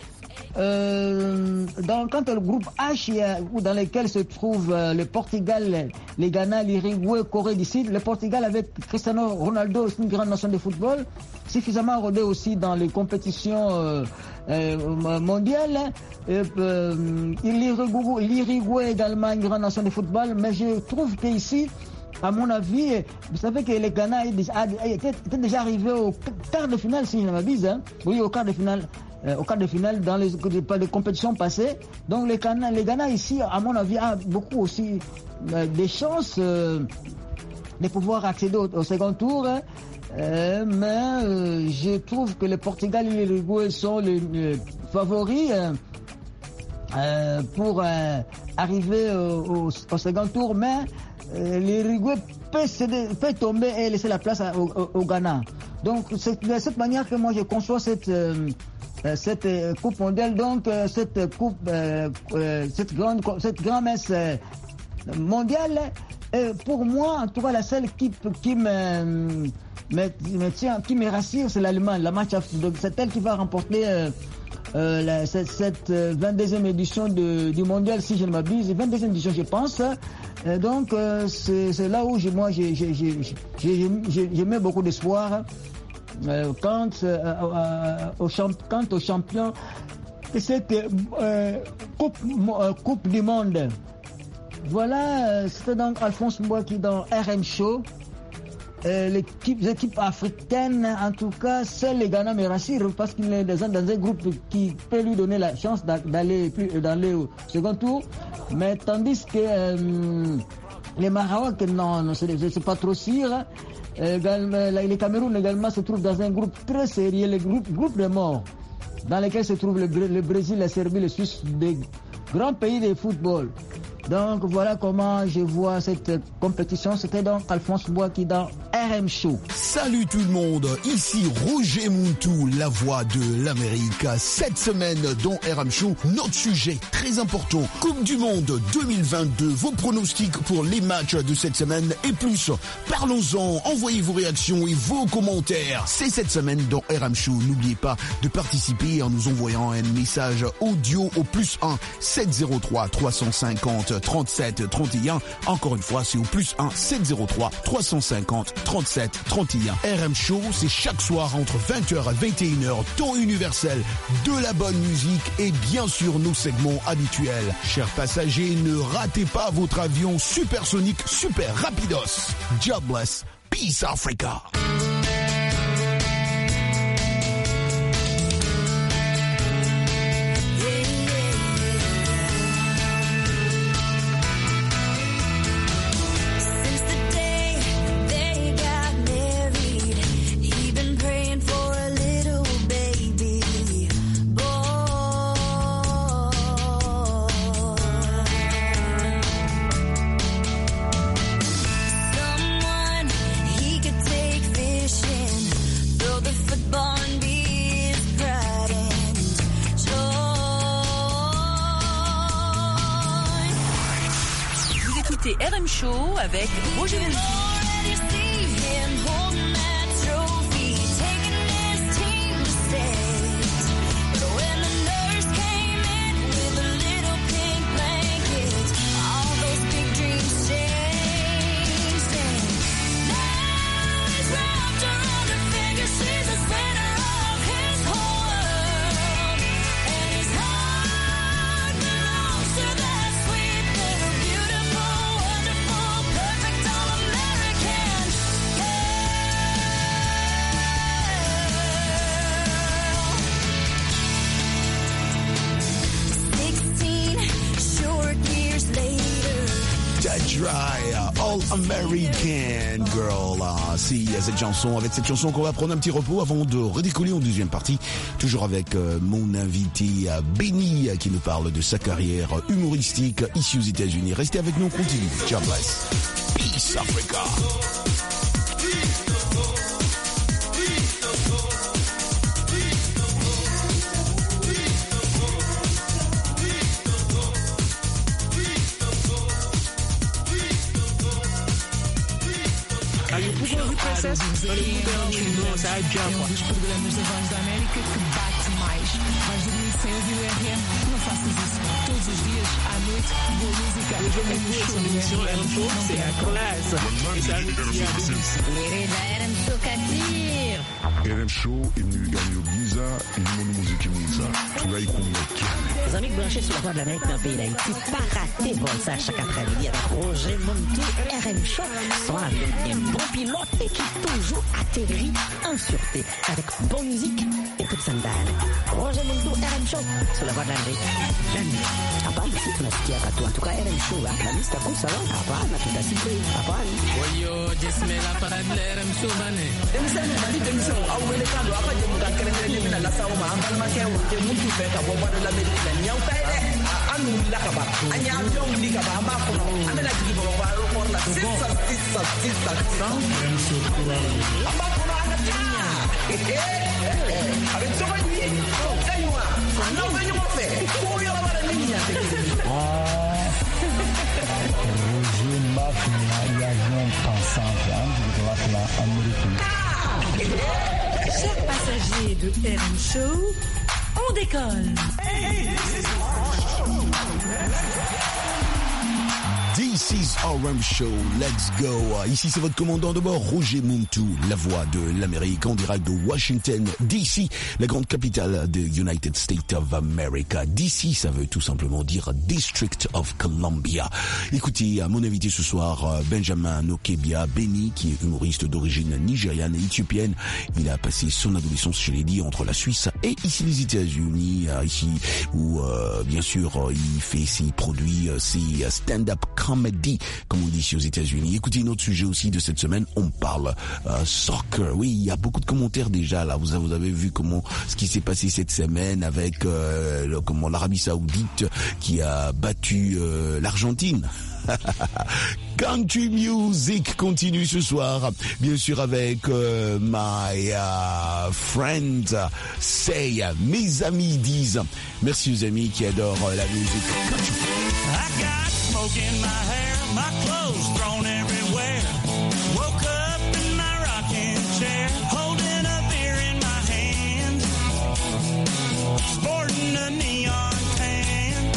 Euh, dans, quant au groupe H, dans lequel se trouvent euh, le Portugal, le Ghana, l'Uruguay, Corée du Sud, le Portugal avec Cristiano Ronaldo, une grande nation de football, suffisamment rodé aussi dans les compétitions euh, euh, mondiales. Et, euh, L'Uruguay, l'Uruguay également une grande nation de football, mais je trouve qu'ici, à mon avis, vous savez que le Ghana était déjà arrivé au quart de finale, si je ne m'abuse, hein. Oui, au quart de finale. Euh, au quart de finale dans les, les compétitions passées. Donc les Ghana, les Ghana ici, à mon avis, a beaucoup aussi euh, des chances euh, de pouvoir accéder au, au second tour. Hein. Euh, mais euh, je trouve que le Portugal et l'Uruguay sont les, les favoris. Hein. euh, pour euh, arriver au, au, au second tour, mais euh, l'Uruguay peut, peut tomber et laisser la place à, au, au Ghana. Donc c'est de cette manière que moi je conçois cette euh, cette euh, coupe mondiale, donc euh, cette coupe, euh, euh, cette grande cette grande messe euh, mondiale. Et pour moi, en tout cas, la seule équipe qui me, me, me tient, qui me rassure, c'est l'Allemagne, la match. Donc c'est elle qui va remporter euh, euh, la, cette, cette vingt-deuxième édition de, du mondial, si je ne m'abuse, vingt-deuxième édition, je pense. Et donc euh, c'est, c'est là où j'ai, moi j'ai, j'ai, j'ai, j'ai, j'ai, j'ai mis beaucoup d'espoir euh, quant, euh, au champ, quant au champion de cette euh, coupe, euh, coupe du monde. Voilà, c'était donc Alphonse Mbouaki dans R M Show. Euh, l'équipe, l'équipe africaine, en tout cas, seul les Ghana me rassure parce qu'il est dans un, dans un groupe qui peut lui donner la chance d'aller, d'aller au second tour. Mais tandis que euh, les Maroc, non, non c'est, c'est pas trop sûr. Euh, les Cameroun également se trouvent dans un groupe très sérieux, le groupe, groupe de morts, dans lequel se trouvent le, le Brésil, la Serbie, le Suisse, des grands pays de football. Donc voilà comment je vois cette compétition. C'était donc Alphonse Mbouaki dans R M Show. Salut tout le monde, ici Roger Muntu, la voix de l'Amérique. Cette semaine dans R M Show, notre sujet très important, Coupe du Monde deux mille vingt-deux, vos pronostics pour les matchs de cette semaine et plus. Parlons-en, envoyez vos réactions et vos commentaires. C'est cette semaine dans R M Show. N'oubliez pas de participer en nous envoyant un message audio au plus un sept zéro trois trois cent cinquante trente-sept trente et un. Encore une fois, c'est au plus un sept zéro trois trois cent cinquante trente-sept trente et un. R M Show, c'est chaque soir entre vingt heures et vingt et une heures, temps universel, de la bonne musique et bien sûr nos segments habituels. Chers passagers, ne ratez pas votre avion supersonique super rapidos. Jobless, Peace Africa. R M Show avec Roger Muntu. Dry, All American Girl. Si cette chanson, avec cette chanson qu'on va prendre un petit repos avant de redécoller en deuxième partie, toujours avec euh, mon invité euh, Benny qui nous parle de sa carrière humoristique ici aux États-Unis. Restez avec nous, on continue. God bless. Peace Africa. Dans um dos programas da Voz da América que bate mais. Vais dormir sem ouvir o R M? Não faças isso. Todos os dias, à noite, boa música. R M Show, c'est la classe. Et ça, R M Show Kadir. R M Show imeniganiyogiza ilimono muziki mwiza tunayikumbukia. Les amis branchés sur la voix de l'Amérique dans le pays d'Haïti, pas rater bon ça chaque après-midi avec Roger Muntu. R M Show sont avec un bon pilote et qui toujours atterrit en sûreté avec bonne musique et peu de sandales. Roger Muntu, R M Show sur la voix de l'Amérique. L'Amérique. Hapana, si tunasikia watu. En tout cas, R M Show, la lista kusa, hapana, tutasikia, hapana. Oyo, jesmela parade la R M Show bane. Emisani mali demisho au wele kando apa je muka kere kere mina la sawo ma ambal ma ke wo je muntu fe ka bo ba de l'Amérique. Nyau kai de. wulila ka ban an y'a avion wuli ka ban an b'a kɔnɔ an bɛna jigin bamakɔ aéroport la sisan sisan sisan sisan an b'a kɔnɔ an ka taa a bɛ cogo di ka ɲi wa n'aw bɛ ɲɔgɔn fɛ ko yɔrɔ wɛrɛ ni ɲa tɛ kelen. Roger Mafia l'avion pensante de la américaine. Chers passagers de R M Show, on décolle. This is R M Show, let's go. Ici c'est votre commandant de bord, Roger Muntu, la voix de l'Amérique en direct de Washington, D C, la grande capitale de United States of America. D C, ça veut tout simplement dire District of Columbia. Écoutez, à mon invité ce soir, Benjamin Nokebia Beni, qui est humoriste d'origine nigériane et éthiopienne. Il a passé son adolescence, je l'ai dit, entre la Suisse et ici les États-Unis, ici où euh, bien sûr il fait ses produits, ses stand-up comedy, comme on dit ici aux États-Unis. Écoutez, un autre sujet aussi de cette semaine, on parle euh, soccer. Oui, il y a beaucoup de commentaires déjà là. Vous, vous avez vu comment ce qui s'est passé cette semaine avec euh, le, comment l'Arabie Saoudite qui a battu euh, l'Argentine. Country Music continue ce soir, bien sûr avec euh, my uh, friend Say. Mes amis disent. Merci aux amis qui adorent euh, la musique. I got smoke in my hair, my clothes thrown everywhere. Woke up in my rocking chair, holding a beer in my hand, sporting a neon tan.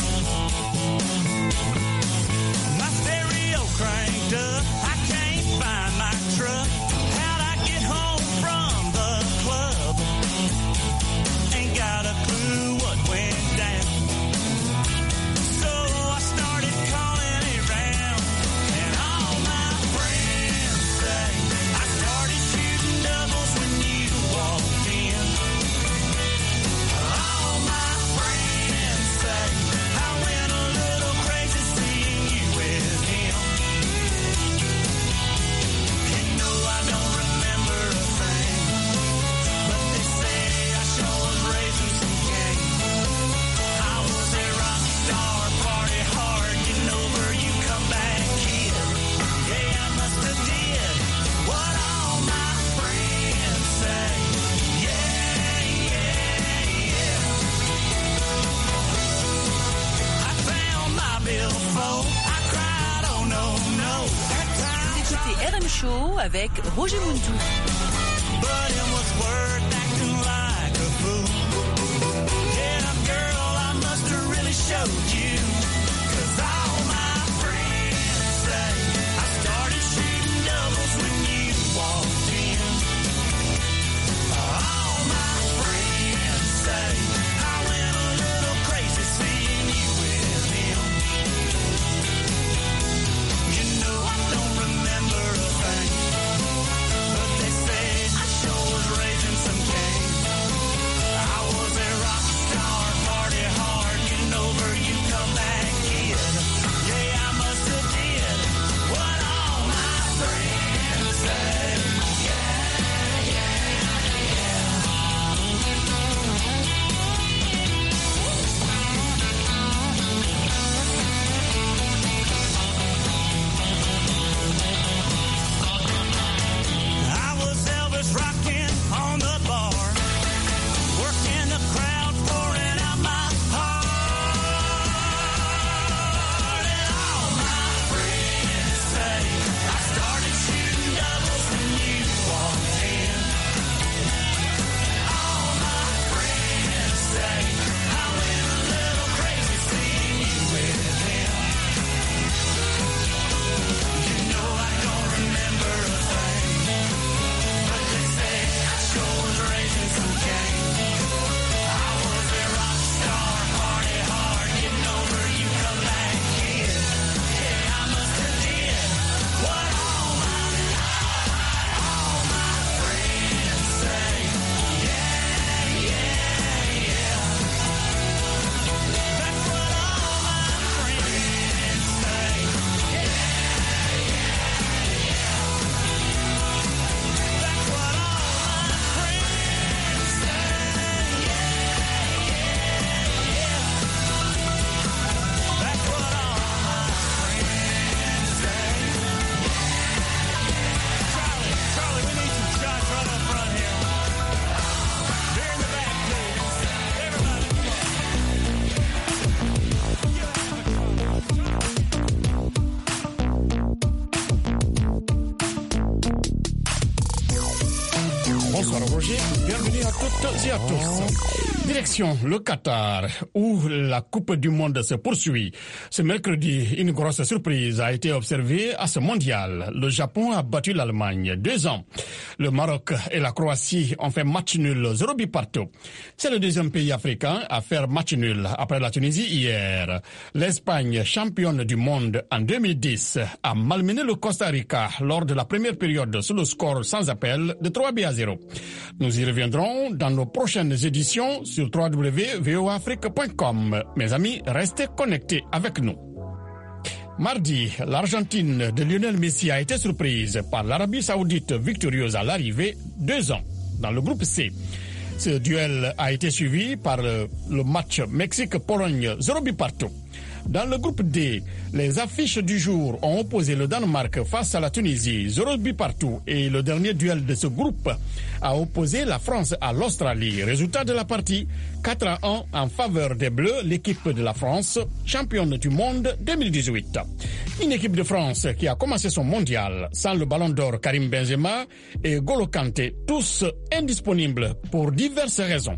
My stereo cranked up, I can't find my truck. How'd I get home from the club? Ain't got a clue what went down. So I started calling around, and all my friends say I started shooting doubles when you walked in. All my friends say I went a little crazy seeing you with him. You know I don't remember a thing, but they say I sure was raising some game. I was a rock star, party hard, getting over you come back kid. Yeah, I must have did what all my friends say. Yeah, yeah, yeah. I found my billfold, I cried, oh no, no. That time Vous écoutez R M Show avec Roger Muntu. but it was worth acting like a fool. Yeah, girl, I must have really showed you. Cause all my friends say I started shooting doubles when you walked in. All my friends say I went a little crazy seeing you with him. You know I don't remember a thing, but they say I sure was raising Roger, bienvenue à toutes et à tous. Direction le Qatar, où la Coupe du Monde se poursuit. Ce mercredi, une grosse surprise a été observée à ce mondial. Le Japon a battu l'Allemagne deux ans. Le Maroc et la Croatie ont fait match nul, zéro but partout. C'est le deuxième pays africain à faire match nul après la Tunisie hier. L'Espagne, championne du monde en deux mille dix, a malmené le Costa Rica lors de la première période sous le score sans appel de trois buts à zéro. Nous y reviendrons dans nos prochaines éditions sur w w w point v o afrique point com. Mes amis, restez connectés avec nous. Mardi, l'Argentine de Lionel Messi a été surprise par l'Arabie Saoudite victorieuse à l'arrivée, deux ans, dans le groupe C. Ce duel a été suivi par le, le match Mexique-Pologne, zéro but partout. Dans le groupe D, les affiches du jour ont opposé le Danemark face à la Tunisie, zéro but partout, et le dernier duel de ce groupe a opposé la France à l'Australie. Résultat de la partie, quatre à un en faveur des Bleus, l'équipe de la France, championne du monde deux mille dix-huit. Une équipe de France qui a commencé son mondial sans le ballon d'or Karim Benzema et N'Golo Kanté, tous indisponibles pour diverses raisons.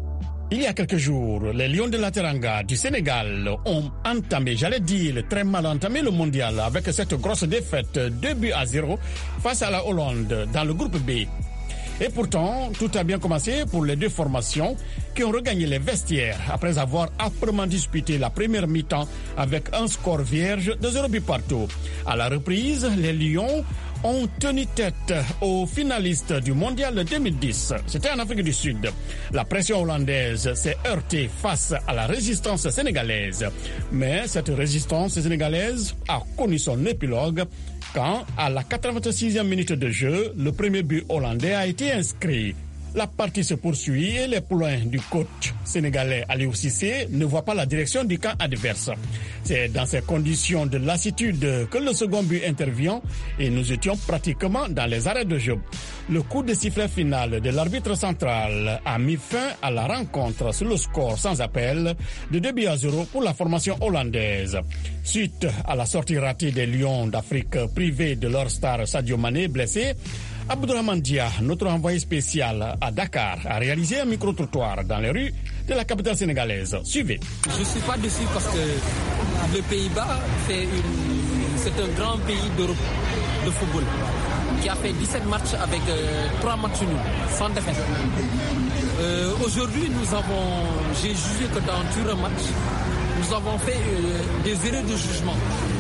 Il y a quelques jours, les Lions de la Teranga du Sénégal ont entamé, j'allais dire très mal entamé le mondial avec cette grosse défaite deux buts à zéro face à la Hollande dans le groupe B. Et pourtant, tout a bien commencé pour les deux formations qui ont regagné les vestiaires après avoir âprement disputé la première mi-temps avec un score vierge de zéro but partout. À la reprise, les Lions ont tenu tête aux finalistes du mondial deux mille dix. C'était en Afrique du Sud. La pression hollandaise s'est heurtée face à la résistance sénégalaise. Mais cette résistance sénégalaise a connu son épilogue quand, à la quatre-vingt-sixième minute de jeu, le premier but hollandais a été inscrit. La partie se poursuit et les poulains du coach sénégalais Aliou Cissé ne voient pas la direction du camp adverse. C'est dans ces conditions de lassitude que le second but intervient et nous étions pratiquement dans les arrêts de jeu. Le coup de sifflet final de l'arbitre central a mis fin à la rencontre sur le score sans appel de deux buts à zéro pour la formation hollandaise. Suite à la sortie ratée des Lions d'Afrique privés de leur star Sadio Mané blessé, Abdourahmane Dia, notre envoyé spécial à Dakar, a réalisé un micro-trottoir dans les rues de la capitale sénégalaise. Suivez. Je ne suis pas déçu parce que les Pays-Bas, c'est, une, c'est un grand pays d'Europe de football qui a fait dix-sept matchs avec euh, trois matchs nuls, sans défaite. Euh, aujourd'hui, nous avons, j'ai jugé que dans tout un match, nous avons fait euh, des erreurs de jugement.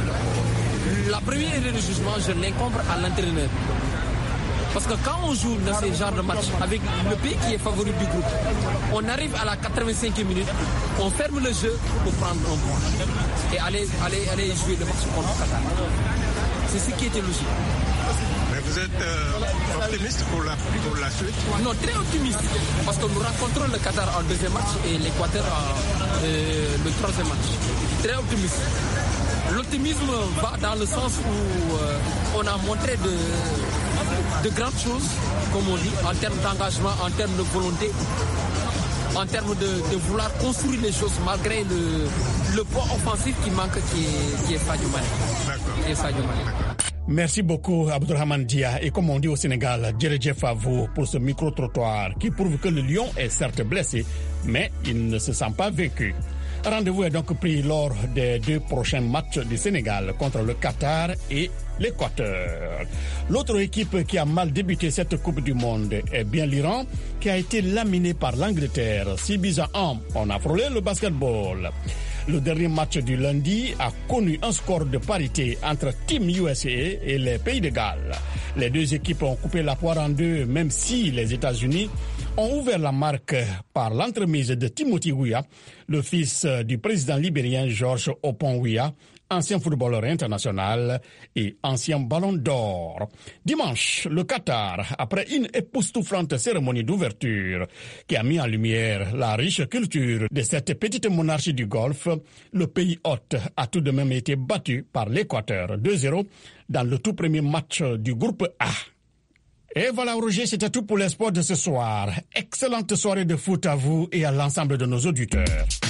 La première erreur de jugement, je l'incombe à l'entraîneur. Parce que quand on joue dans ces genres de matchs avec le pays qui est favori du groupe, on arrive à la quatre-vingt-cinquième minute, on ferme le jeu pour prendre un point et aller, aller, aller jouer le match contre le Qatar. C'est ce qui était logique. Mais vous êtes euh, optimiste pour la, pour la suite? Non, très optimiste. Parce que nous rencontrons le Qatar en deuxième match et l'Équateur en euh, le troisième match. Très optimiste. L'optimisme va dans le sens où euh, on a montré de, de grandes choses, comme on dit, en termes d'engagement, en termes de volonté, en termes de, de vouloir construire les choses malgré le, le poids offensif qui manque, qui est, qui est Sadio Mané. D'accord. Qui est Sadio Mané. Merci beaucoup Abdourahmane Dia et comme on dit au Sénégal, Djeredjef à vous pour ce micro-trottoir qui prouve que le lion est certes blessé, mais il ne se sent pas vaincu. Rendez-vous est donc pris lors des deux prochains matchs du Sénégal contre le Qatar et l'Équateur. L'autre équipe qui a mal débuté cette Coupe du Monde est bien l'Iran, qui a été laminé par l'Angleterre, six buts à un. On a frôlé le basketball. Le dernier match du lundi a connu un score de parité entre Team U S A et les Pays de Galles. Les deux équipes ont coupé la poire en deux, même si les États-Unis ont ouvert la marque par l'entremise de Timothy Weah, le fils du président libérien George Oppong Weah, ancien footballeur international et ancien ballon d'or. Dimanche, le Qatar, après une époustouflante cérémonie d'ouverture qui a mis en lumière la riche culture de cette petite monarchie du Golfe, le pays hôte a tout de même été battu par l'Équateur deux zéro dans le tout premier match du groupe A. Et voilà Roger, c'était tout pour les sports de ce soir. Excellente soirée de foot à vous et à l'ensemble de nos auditeurs.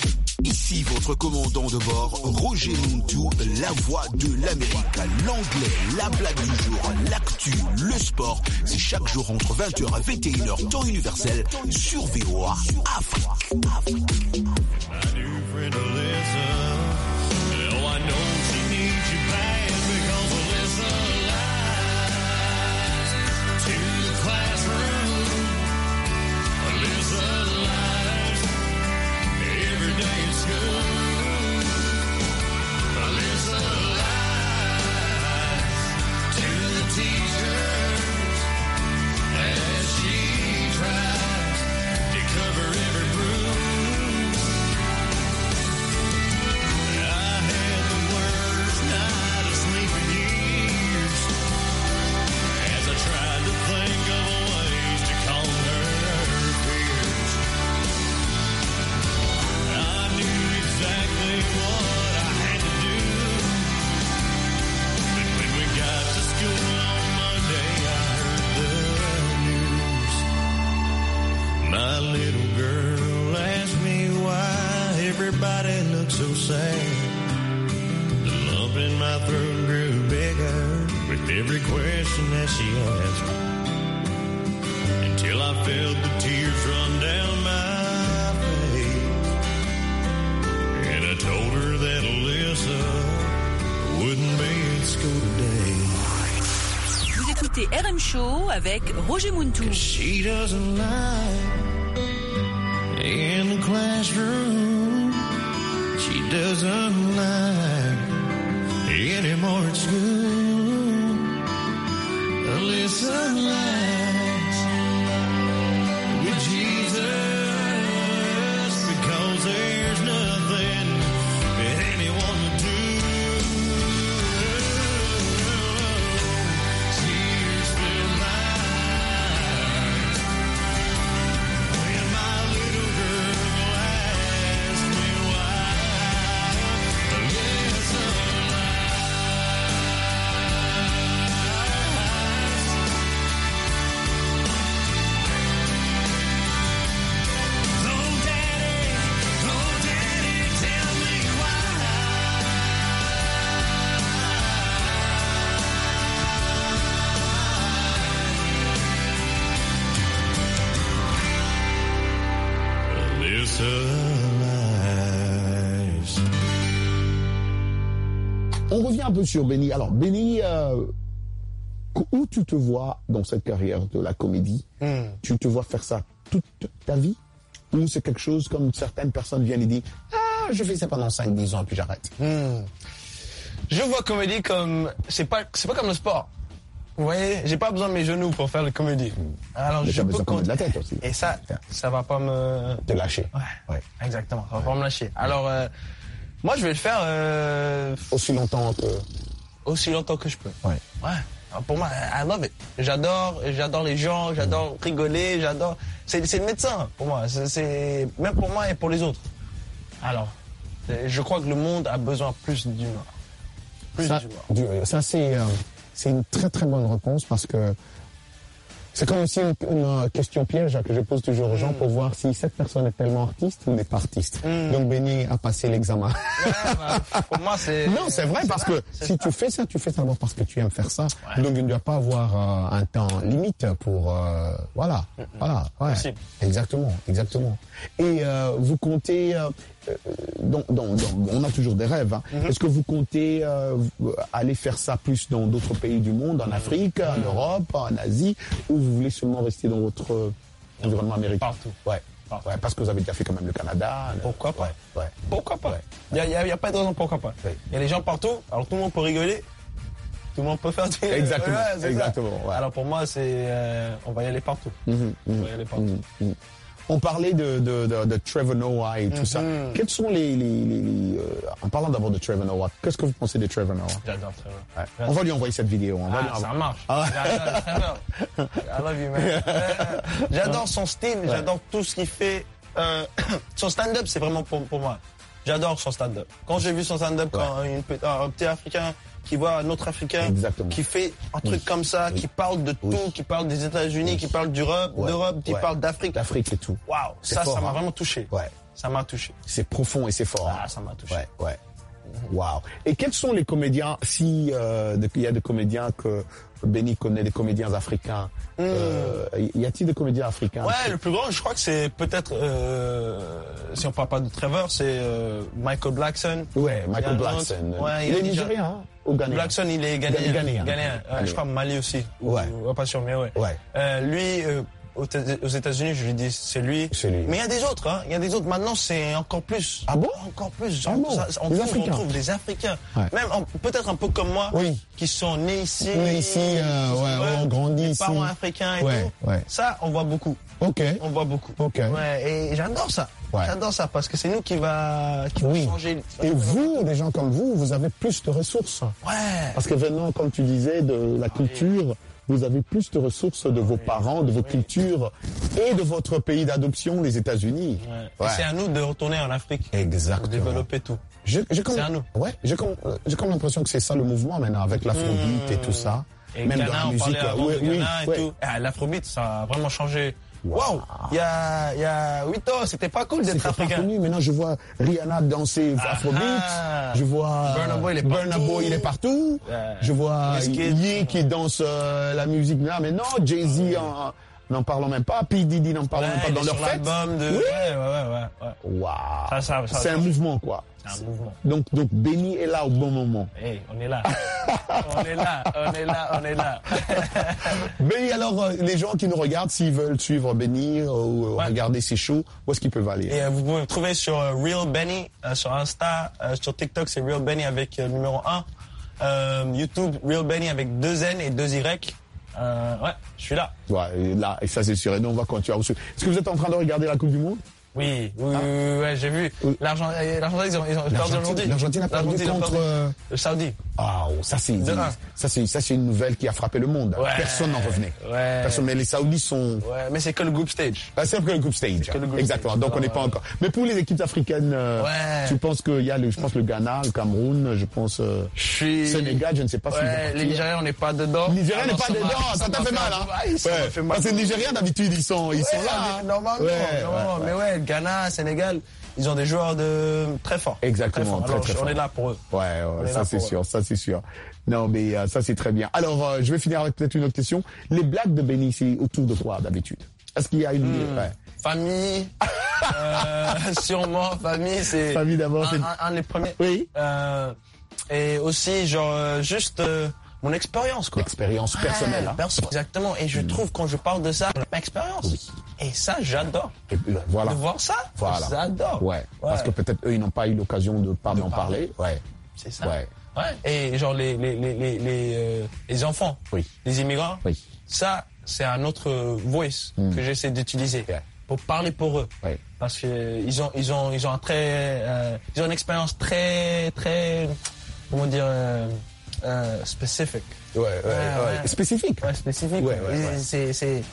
Ici votre commandant de bord, Roger Montou, la voix de l'Amérique. L'anglais, la blague du jour, l'actu, le sport. C'est chaque jour entre vingt heures et vingt et une heures, temps universel, sur V O A Afrique. Afrique. Vous écoutez R M Show avec Roger Montou. She doesn't lie in the classroom. She doesn't lie anymore at school. Alyssa lies with Jesus because there's nothing that anyone would do. Tears fill my eyes when my little girl asks me why. Alyssa On revient un peu sur Benny. Alors, Benny, euh, où tu te vois dans cette carrière de la comédie? mm. Tu te vois faire ça toute ta vie? Ou c'est quelque chose comme certaines personnes viennent et disent « Ah, je fais ça pendant cinq dix ans, puis j'arrête. mm. » Je vois comédie comme... C'est pas, c'est pas comme le sport. Vous voyez, j'ai pas besoin de mes genoux pour faire la comédie. Alors, Mais je t'as peux besoin de la tête aussi. Et ça, ça va pas me... Te lâcher. Ouais, ouais. Exactement, ça va pas me lâcher. Alors, euh, moi, je vais le faire... Euh... Aussi longtemps que... Aussi longtemps que je peux. Ouais. Ouais. Alors, pour moi, I love it. J'adore, j'adore les gens, j'adore mmh. rigoler, j'adore... C'est, c'est le médecin, pour moi. C'est, c'est... Même pour moi et pour les autres. Alors, je crois que le monde a besoin plus d'humain. Plus ça, d'humain. Du, ça c'est... Euh... C'est une très très bonne réponse parce que c'est comme aussi une, une question piège que je pose toujours aux gens mm. pour voir si cette personne est tellement artiste ou n'est pas artiste. Mm. Donc Benny a passé l'examen. Ouais, bah, pour moi c'est... Non, c'est vrai c'est parce ça, que si ça. tu fais ça, tu fais ça d'abord parce que tu aimes faire ça. Ouais. Donc il ne doit pas avoir euh, un temps limite pour... Euh, voilà, mm-hmm. voilà. Ouais. Merci. Exactement, exactement. Et euh, vous comptez... Euh, Donc, donc, donc, on a toujours des rêves. Hein. Mm-hmm. Est-ce que vous comptez euh, aller faire ça plus dans d'autres pays du monde, en Afrique, en mm-hmm. Europe, en Asie, ou vous voulez seulement rester dans votre euh, environnement américain? Partout. Ouais. Partout. Ouais, parce que vous avez déjà fait quand même le Canada. Pourquoi pas? Ouais. Ouais. Pourquoi pas? Il ouais. n'y a, y a, y a pas de raison pourquoi pas. Il ouais. y a des gens partout, alors tout le monde peut rigoler. Tout le monde peut faire des... Exactement. Ouais, Exactement. Ouais. Alors pour moi, c'est euh, on va y aller partout. Mm-hmm. On va y aller partout. Mm-hmm. On parlait de, de, de, de Trevor Noah et tout mm-hmm. ça. Quels sont les... les, les, les euh, en parlant d'abord de Trevor Noah, qu'est-ce que vous pensez de Trevor Noah? J'adore Trevor. Ouais. J'adore. On va lui envoyer cette vidéo. On ah, va lui envoyer... Ça marche. Ah. J'adore Trevor. I love you, man. J'adore son style, ouais. J'adore tout ce qu'il fait. Euh, son stand-up, c'est vraiment pour, pour moi. J'adore son stand-up. Quand j'ai vu son stand-up, ouais. quand une, un petit Africain qui voit un autre Africain Exactement. Qui fait un truc oui. comme ça, oui. qui parle de oui. tout, qui parle des États-Unis, oui. qui parle d'Europe, ouais. d'Europe, qui ouais. parle d'Afrique. D'Afrique et tout. Waouh, ça, fort, ça m'a hein. vraiment touché. Ouais. ça m'a touché. C'est profond et c'est fort. Ah, ça m'a touché. Ouais, ouais. Waouh. Et quels sont les comédiens, si euh, il y a des comédiens que Benny connaît, des comédiens africains, mm. euh, y a-t-il des comédiens africains? Ouais, le plus grand, je crois que c'est peut-être, euh, si on parle pas de Trevor, c'est euh, Michael Blackson. Ouais, Michael Blackson. Ouais, il, il est nigérien, hein, ou ghanéen? Blackson, il est ghanéen. Ghanéen. Ghanéen. Ouais, je crois Mali aussi. Ouais. Ou, pas sûr, mais ouais. Ouais. Euh, lui, euh, aux États-Unis, je lui dis, c'est lui. C'est lui. Mais il y a des autres, hein. Il y a des autres. Maintenant, c'est encore plus. Ah bon? Encore plus. Genre, ah bon ça, on, des trouve, Africains. on trouve des Africains. Ouais. Même, peut-être un peu comme moi. Oui. Qui sont nés ici. Nés ici, euh, ouais, ouais, on grandit ici. Parents africains et ouais, tout. Ouais. Ça, on voit beaucoup. Ok. On voit beaucoup. Ok. Ouais, et j'adore ça. Ouais. J'adore ça parce que c'est nous qui va, qui oui. va changer. Et vous, des gens comme vous, vous avez plus de ressources. Ouais. Parce que venant, comme tu disais, de la culture, oui. vous avez plus de ressources de vos oui. parents, de vos oui. cultures et de votre pays d'adoption, les États-Unis. Ouais. Ouais. C'est à nous de retourner en Afrique. Exactement. De développer tout. Je, j'ai comme, c'est à nous. Ouais. J'ai comme, j'ai comme l'impression que c'est ça le mouvement maintenant avec l'afrobeat mmh. et tout ça. Et même Ghana, dans la on musique. Avant oui, de Ghana oui, et ouais. tout. Ah, l'afrobeat, ça a vraiment changé. Waouh! Wow. Il y a, il y a huit ans, c'était pas cool d'être africain. Connu. Maintenant, je vois Rihanna danser ah, afrobeat. Ah. Je vois Burna Boy, il est partout. Burna Boy, il est partout. Yeah. Je vois Ye qui danse euh, la musique là. Mais non, Jay-Z, ouais. en, n'en parlons même pas. P. Diddy, n'en parlons ouais, même pas dans leur fête. De... Oui. Ouais, ouais, ouais, ouais. Waouh! Ça, ça, ça, c'est ça, un ça. mouvement, quoi. C'est un mouvement. Donc, donc, Benny est là au bon moment. Hey, on est là. on est là, on est là, on est là. Benny, alors, euh, les gens qui nous regardent, s'ils veulent suivre Benny euh, ou ouais. regarder ses shows, où est-ce qu'ils peuvent aller? Et euh, vous pouvez me trouver sur euh, Real Benny, euh, sur Insta, euh, sur TikTok, c'est Real Benny avec euh, numéro un. Euh, YouTube, Real Benny avec deux N et deux Y. Euh, ouais, je suis là. Ouais, et là, et ça c'est sûr. Et nous, on va continuer à vous suivre. Est-ce que vous êtes en train de regarder la Coupe du Monde? Oui, oui, ah. oui, ouais, j'ai vu. Oui. L'Argentine, ils ont, ils ont perdu aujourd'hui. L'Argentine a perdu contre euh... le Saoudi. Ah, oh, ça c'est, ça c'est, ça c'est une nouvelle qui a frappé le monde. Ouais. Personne n'en revenait. Ouais. Personne, mais les Saoudis sont. Ouais, mais c'est que le group stage. Ah, c'est que le group stage. Que le group Exactement. Stage. Donc on n'est pas encore. Mais pour les équipes africaines, euh, ouais. tu penses qu'il y a le, je pense le Ghana, le Cameroun, je pense. Euh, je suis. Sénégal, je ne sais pas. Ouais, si les Nigériens, on n'est pas dedans. Les Nigériens n'est pas dedans. Ça t'a fait mal, hein. Ouais, ça m'a fait mal. Parce que les Nigériens d'habitude ils sont, ils ouais, sont là. Normalement, normalement. Mais ouais, Ghana, Sénégal. Ils ont des joueurs de très forts. Exactement, très, fort. très, très Alors, fort. On est là pour eux. Ouais, ouais ça c'est sûr, eux. ça c'est sûr. Non, mais euh, ça c'est très bien. Alors, euh, je vais finir avec peut-être une autre question. Les blagues de Benny, c'est autour de quoi d'habitude? Est-ce qu'il y a une mmh. ouais. Famille, euh, sûrement famille, c'est famille d'abord, un, c'est un, un des premiers. Oui. Euh, et aussi genre euh, juste euh, mon expérience quoi. L'expérience personnelle. Ouais, hein. perso exactement. Et je mmh. trouve quand je parle de ça, ma expérience. Oui. Et ça, j'adore. Et voilà. De voir ça, voilà. j'adore. Ouais. ouais. Parce que peut-être eux, ils n'ont pas eu l'occasion de pas d'en parler. parler. Ouais. C'est ça. Ouais. Ouais. Et genre les les les les les, euh, les enfants, oui. les immigrants. Oui. Ça, c'est un autre voice mmh. que j'essaie d'utiliser yeah. pour parler pour eux. Oui. Parce que ils ont ils ont ils ont un très euh, ils ont une expérience très très comment dire euh, euh, spécifique. Ouais, ouais, ouais, ouais. Spécifique. Ouais, spécifique. Ouais, ouais, ouais. C'est c'est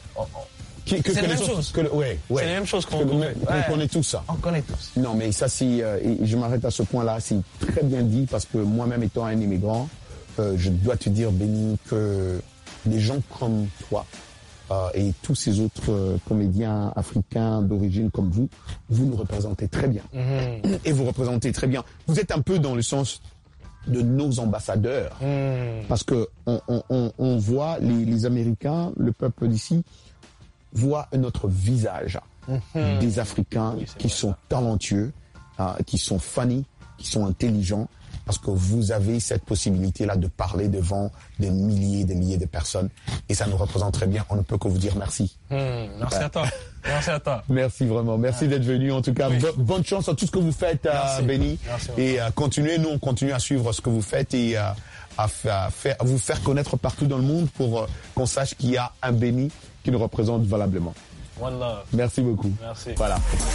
Qui, que, c'est que la même autres, chose. Que le, ouais, ouais. C'est la même chose qu'on que, ouais. on connaît tous ça. On connaît tous. Non, mais ça, si euh, je m'arrête à ce point-là, c'est très bien dit parce que moi-même étant un immigrant, euh, je dois te dire, Benny, que des gens comme toi euh, et tous ces autres euh, comédiens africains d'origine comme vous, vous nous représentez très bien. Mm-hmm. Et vous représentez très bien. Vous êtes un peu dans le sens de nos ambassadeurs. Mm. Parce que on, on, on, on voit les, les Américains, le peuple d'ici, voit notre visage mmh. des Africains oui, qui vrai. sont talentueux, euh, qui sont funny, qui sont intelligents, parce que vous avez cette possibilité-là de parler devant des milliers et des milliers de personnes, et ça nous représente très bien. On ne peut que vous dire merci. Mmh, merci ouais. à toi. Merci à toi. Merci vraiment. Merci ouais. d'être venu. En tout cas, oui. bo- bonne chance à tout ce que vous faites, euh, Benny. Merci et euh, continuez, nous on continue à suivre ce que vous faites et euh, à, f- à, faire, à vous faire connaître partout dans le monde pour euh, qu'on sache qu'il y a un Benny qui nous représente valablement. One love. Merci beaucoup. Merci. Voilà.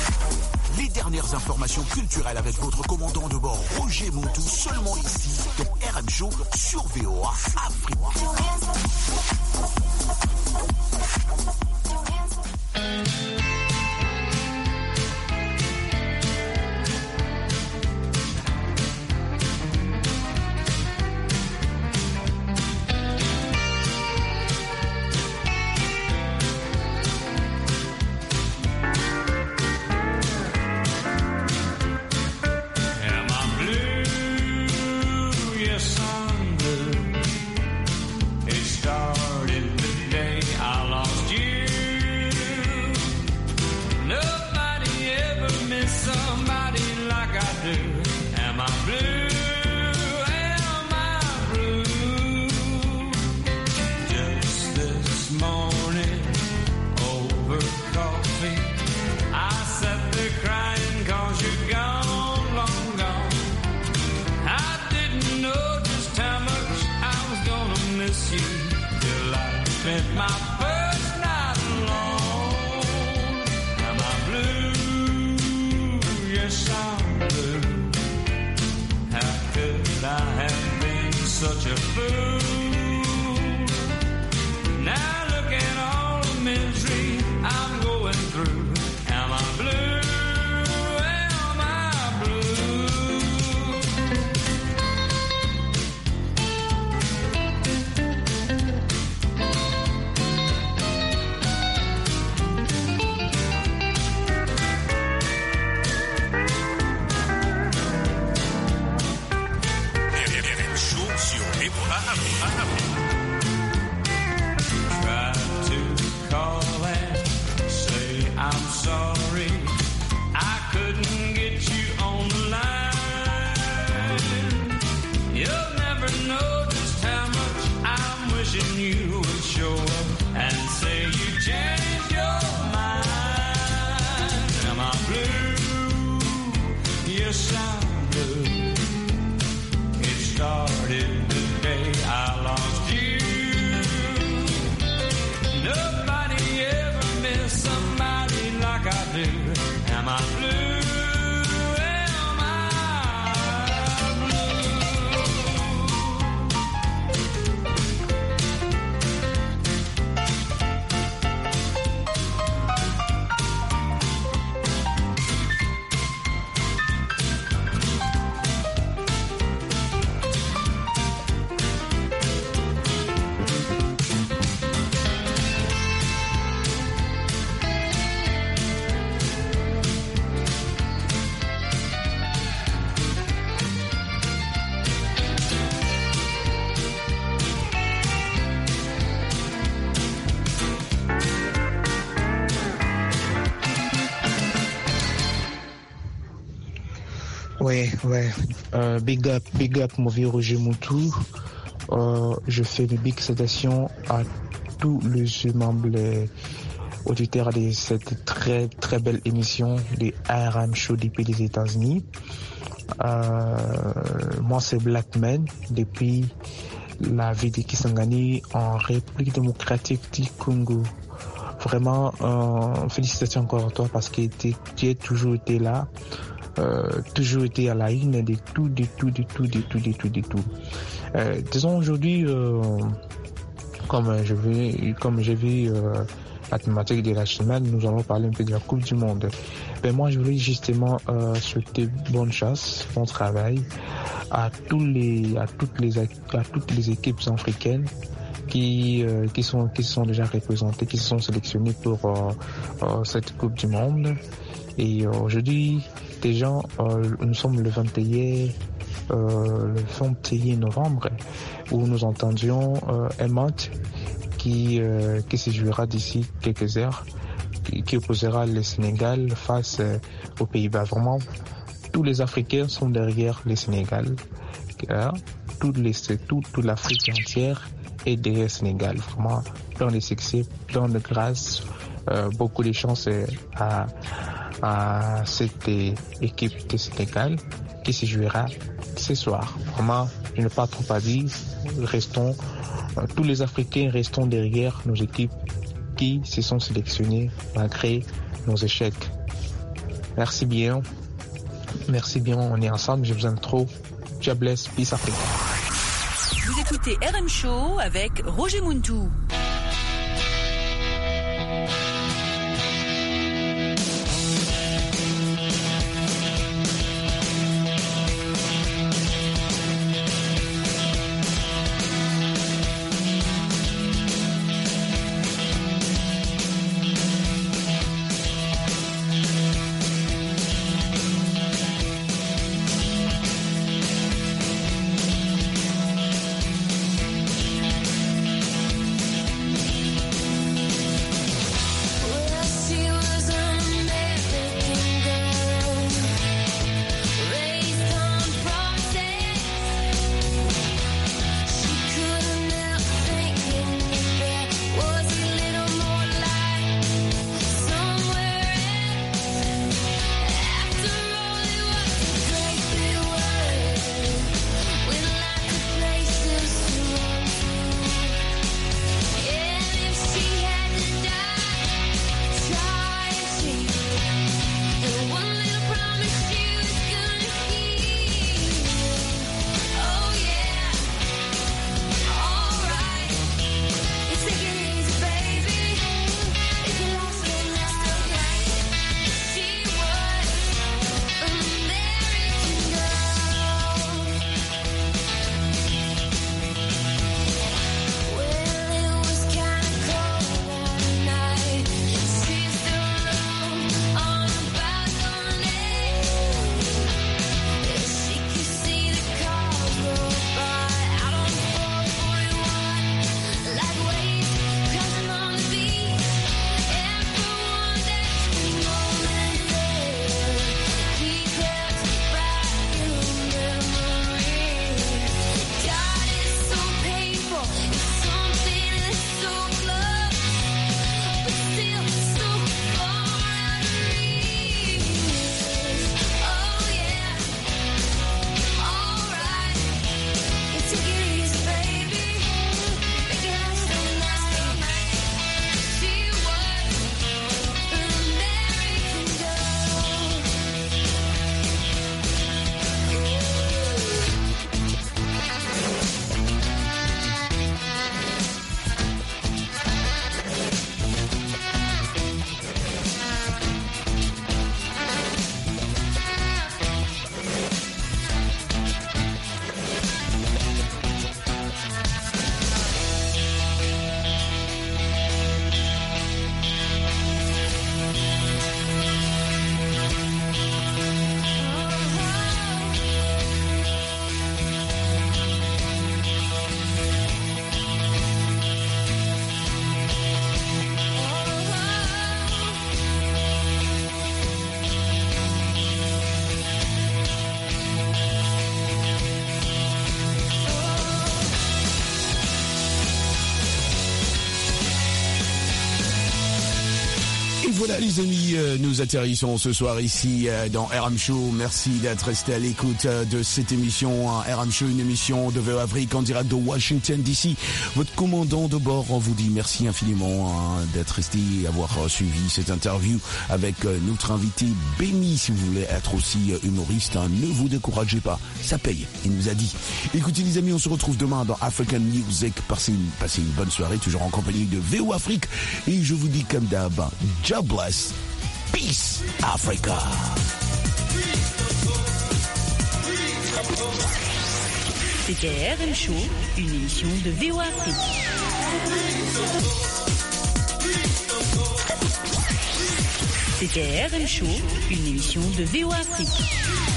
Les dernières informations culturelles avec votre commandant de bord Roger Montou, seulement ici dans R M Show sur V O A Afrique. my first night alone. Am I blue? Yes, I'm blue. How could I have been such a fool? Now look at all the misery I'm going through. Am I blue? Am I blue? Try to call and say I'm sorry I couldn't get you on the line. You'll never know just how much I'm wishing you would show up and say you changed your mind. Am I blue? Yes, I'm blue. It started the day I lost you. Nobody ever missed somebody like I do. Am I blue? Am I blue? Ouais, ouais. Euh, big up, big up, mon vieux Roger Moutou. Euh, je fais une big salutation à tous les membres les auditeurs de cette très très belle émission des R M Show depuis les États-Unis. Euh, moi, c'est Blackman depuis la ville de Kisangani en République démocratique du Congo. Vraiment, euh, félicitations encore à toi parce que tu as toujours été là. Euh, toujours été à la une de tout, de tout, de tout, de tout, de tout, de tout. Euh, disons aujourd'hui, euh, comme je vais, comme j'ai vu euh, la thématique de la semaine, nous allons parler un peu de la Coupe du Monde. Ben moi, je voulais justement euh, souhaiter bonne chance, bon travail à tous les, à toutes les, à toutes les équipes africaines qui euh, qui sont qui sont déjà représentées, qui sont sélectionnées pour euh, euh, cette Coupe du Monde. Et euh, aujourd'hui, déjà, euh, nous sommes le vingt et un, euh, le vingt et un novembre, où nous entendions euh, un match qui, euh, qui se jouera d'ici quelques heures, qui, qui opposera le Sénégal face euh, aux Pays-Bas. Vraiment, tous les Africains sont derrière le Sénégal. Hein? Tout, les, tout, toute l'Afrique entière est derrière le Sénégal. Vraiment, plein de succès, plein de grâce, euh, beaucoup de chance à à cette équipe de Sénégal qui se jouera ce soir. Vraiment, je n'ai pas trop à dire. Restons, euh, tous les Africains restons derrière nos équipes qui se sont sélectionnées malgré nos échecs. Merci bien. Merci bien, on est ensemble, je vous aime trop. God bless, peace Africa. Vous écoutez R M Show avec Roger Muntou. voilà les amis, euh, nous atterrissons ce soir ici euh, dans R M Show. Merci d'être resté à l'écoute euh, de cette émission. Hein. R M Show, une émission de V O Afrique en direct de Washington D C. Votre commandant de bord vous dit merci infiniment hein, d'être resté et avoir euh, suivi cette interview avec euh, notre invité Benny. Si vous voulez être aussi euh, humoriste, hein, ne vous découragez pas, ça paye, il nous a dit. Écoutez les amis, on se retrouve demain dans African Music. Passez une, passez une bonne soirée, toujours en compagnie de V O Afrique. Et je vous dis comme d'hab, God bless, peace, Africa. C'était R M Show, une émission de V O Afrique. C'était R M Show, une émission de V O Afrique.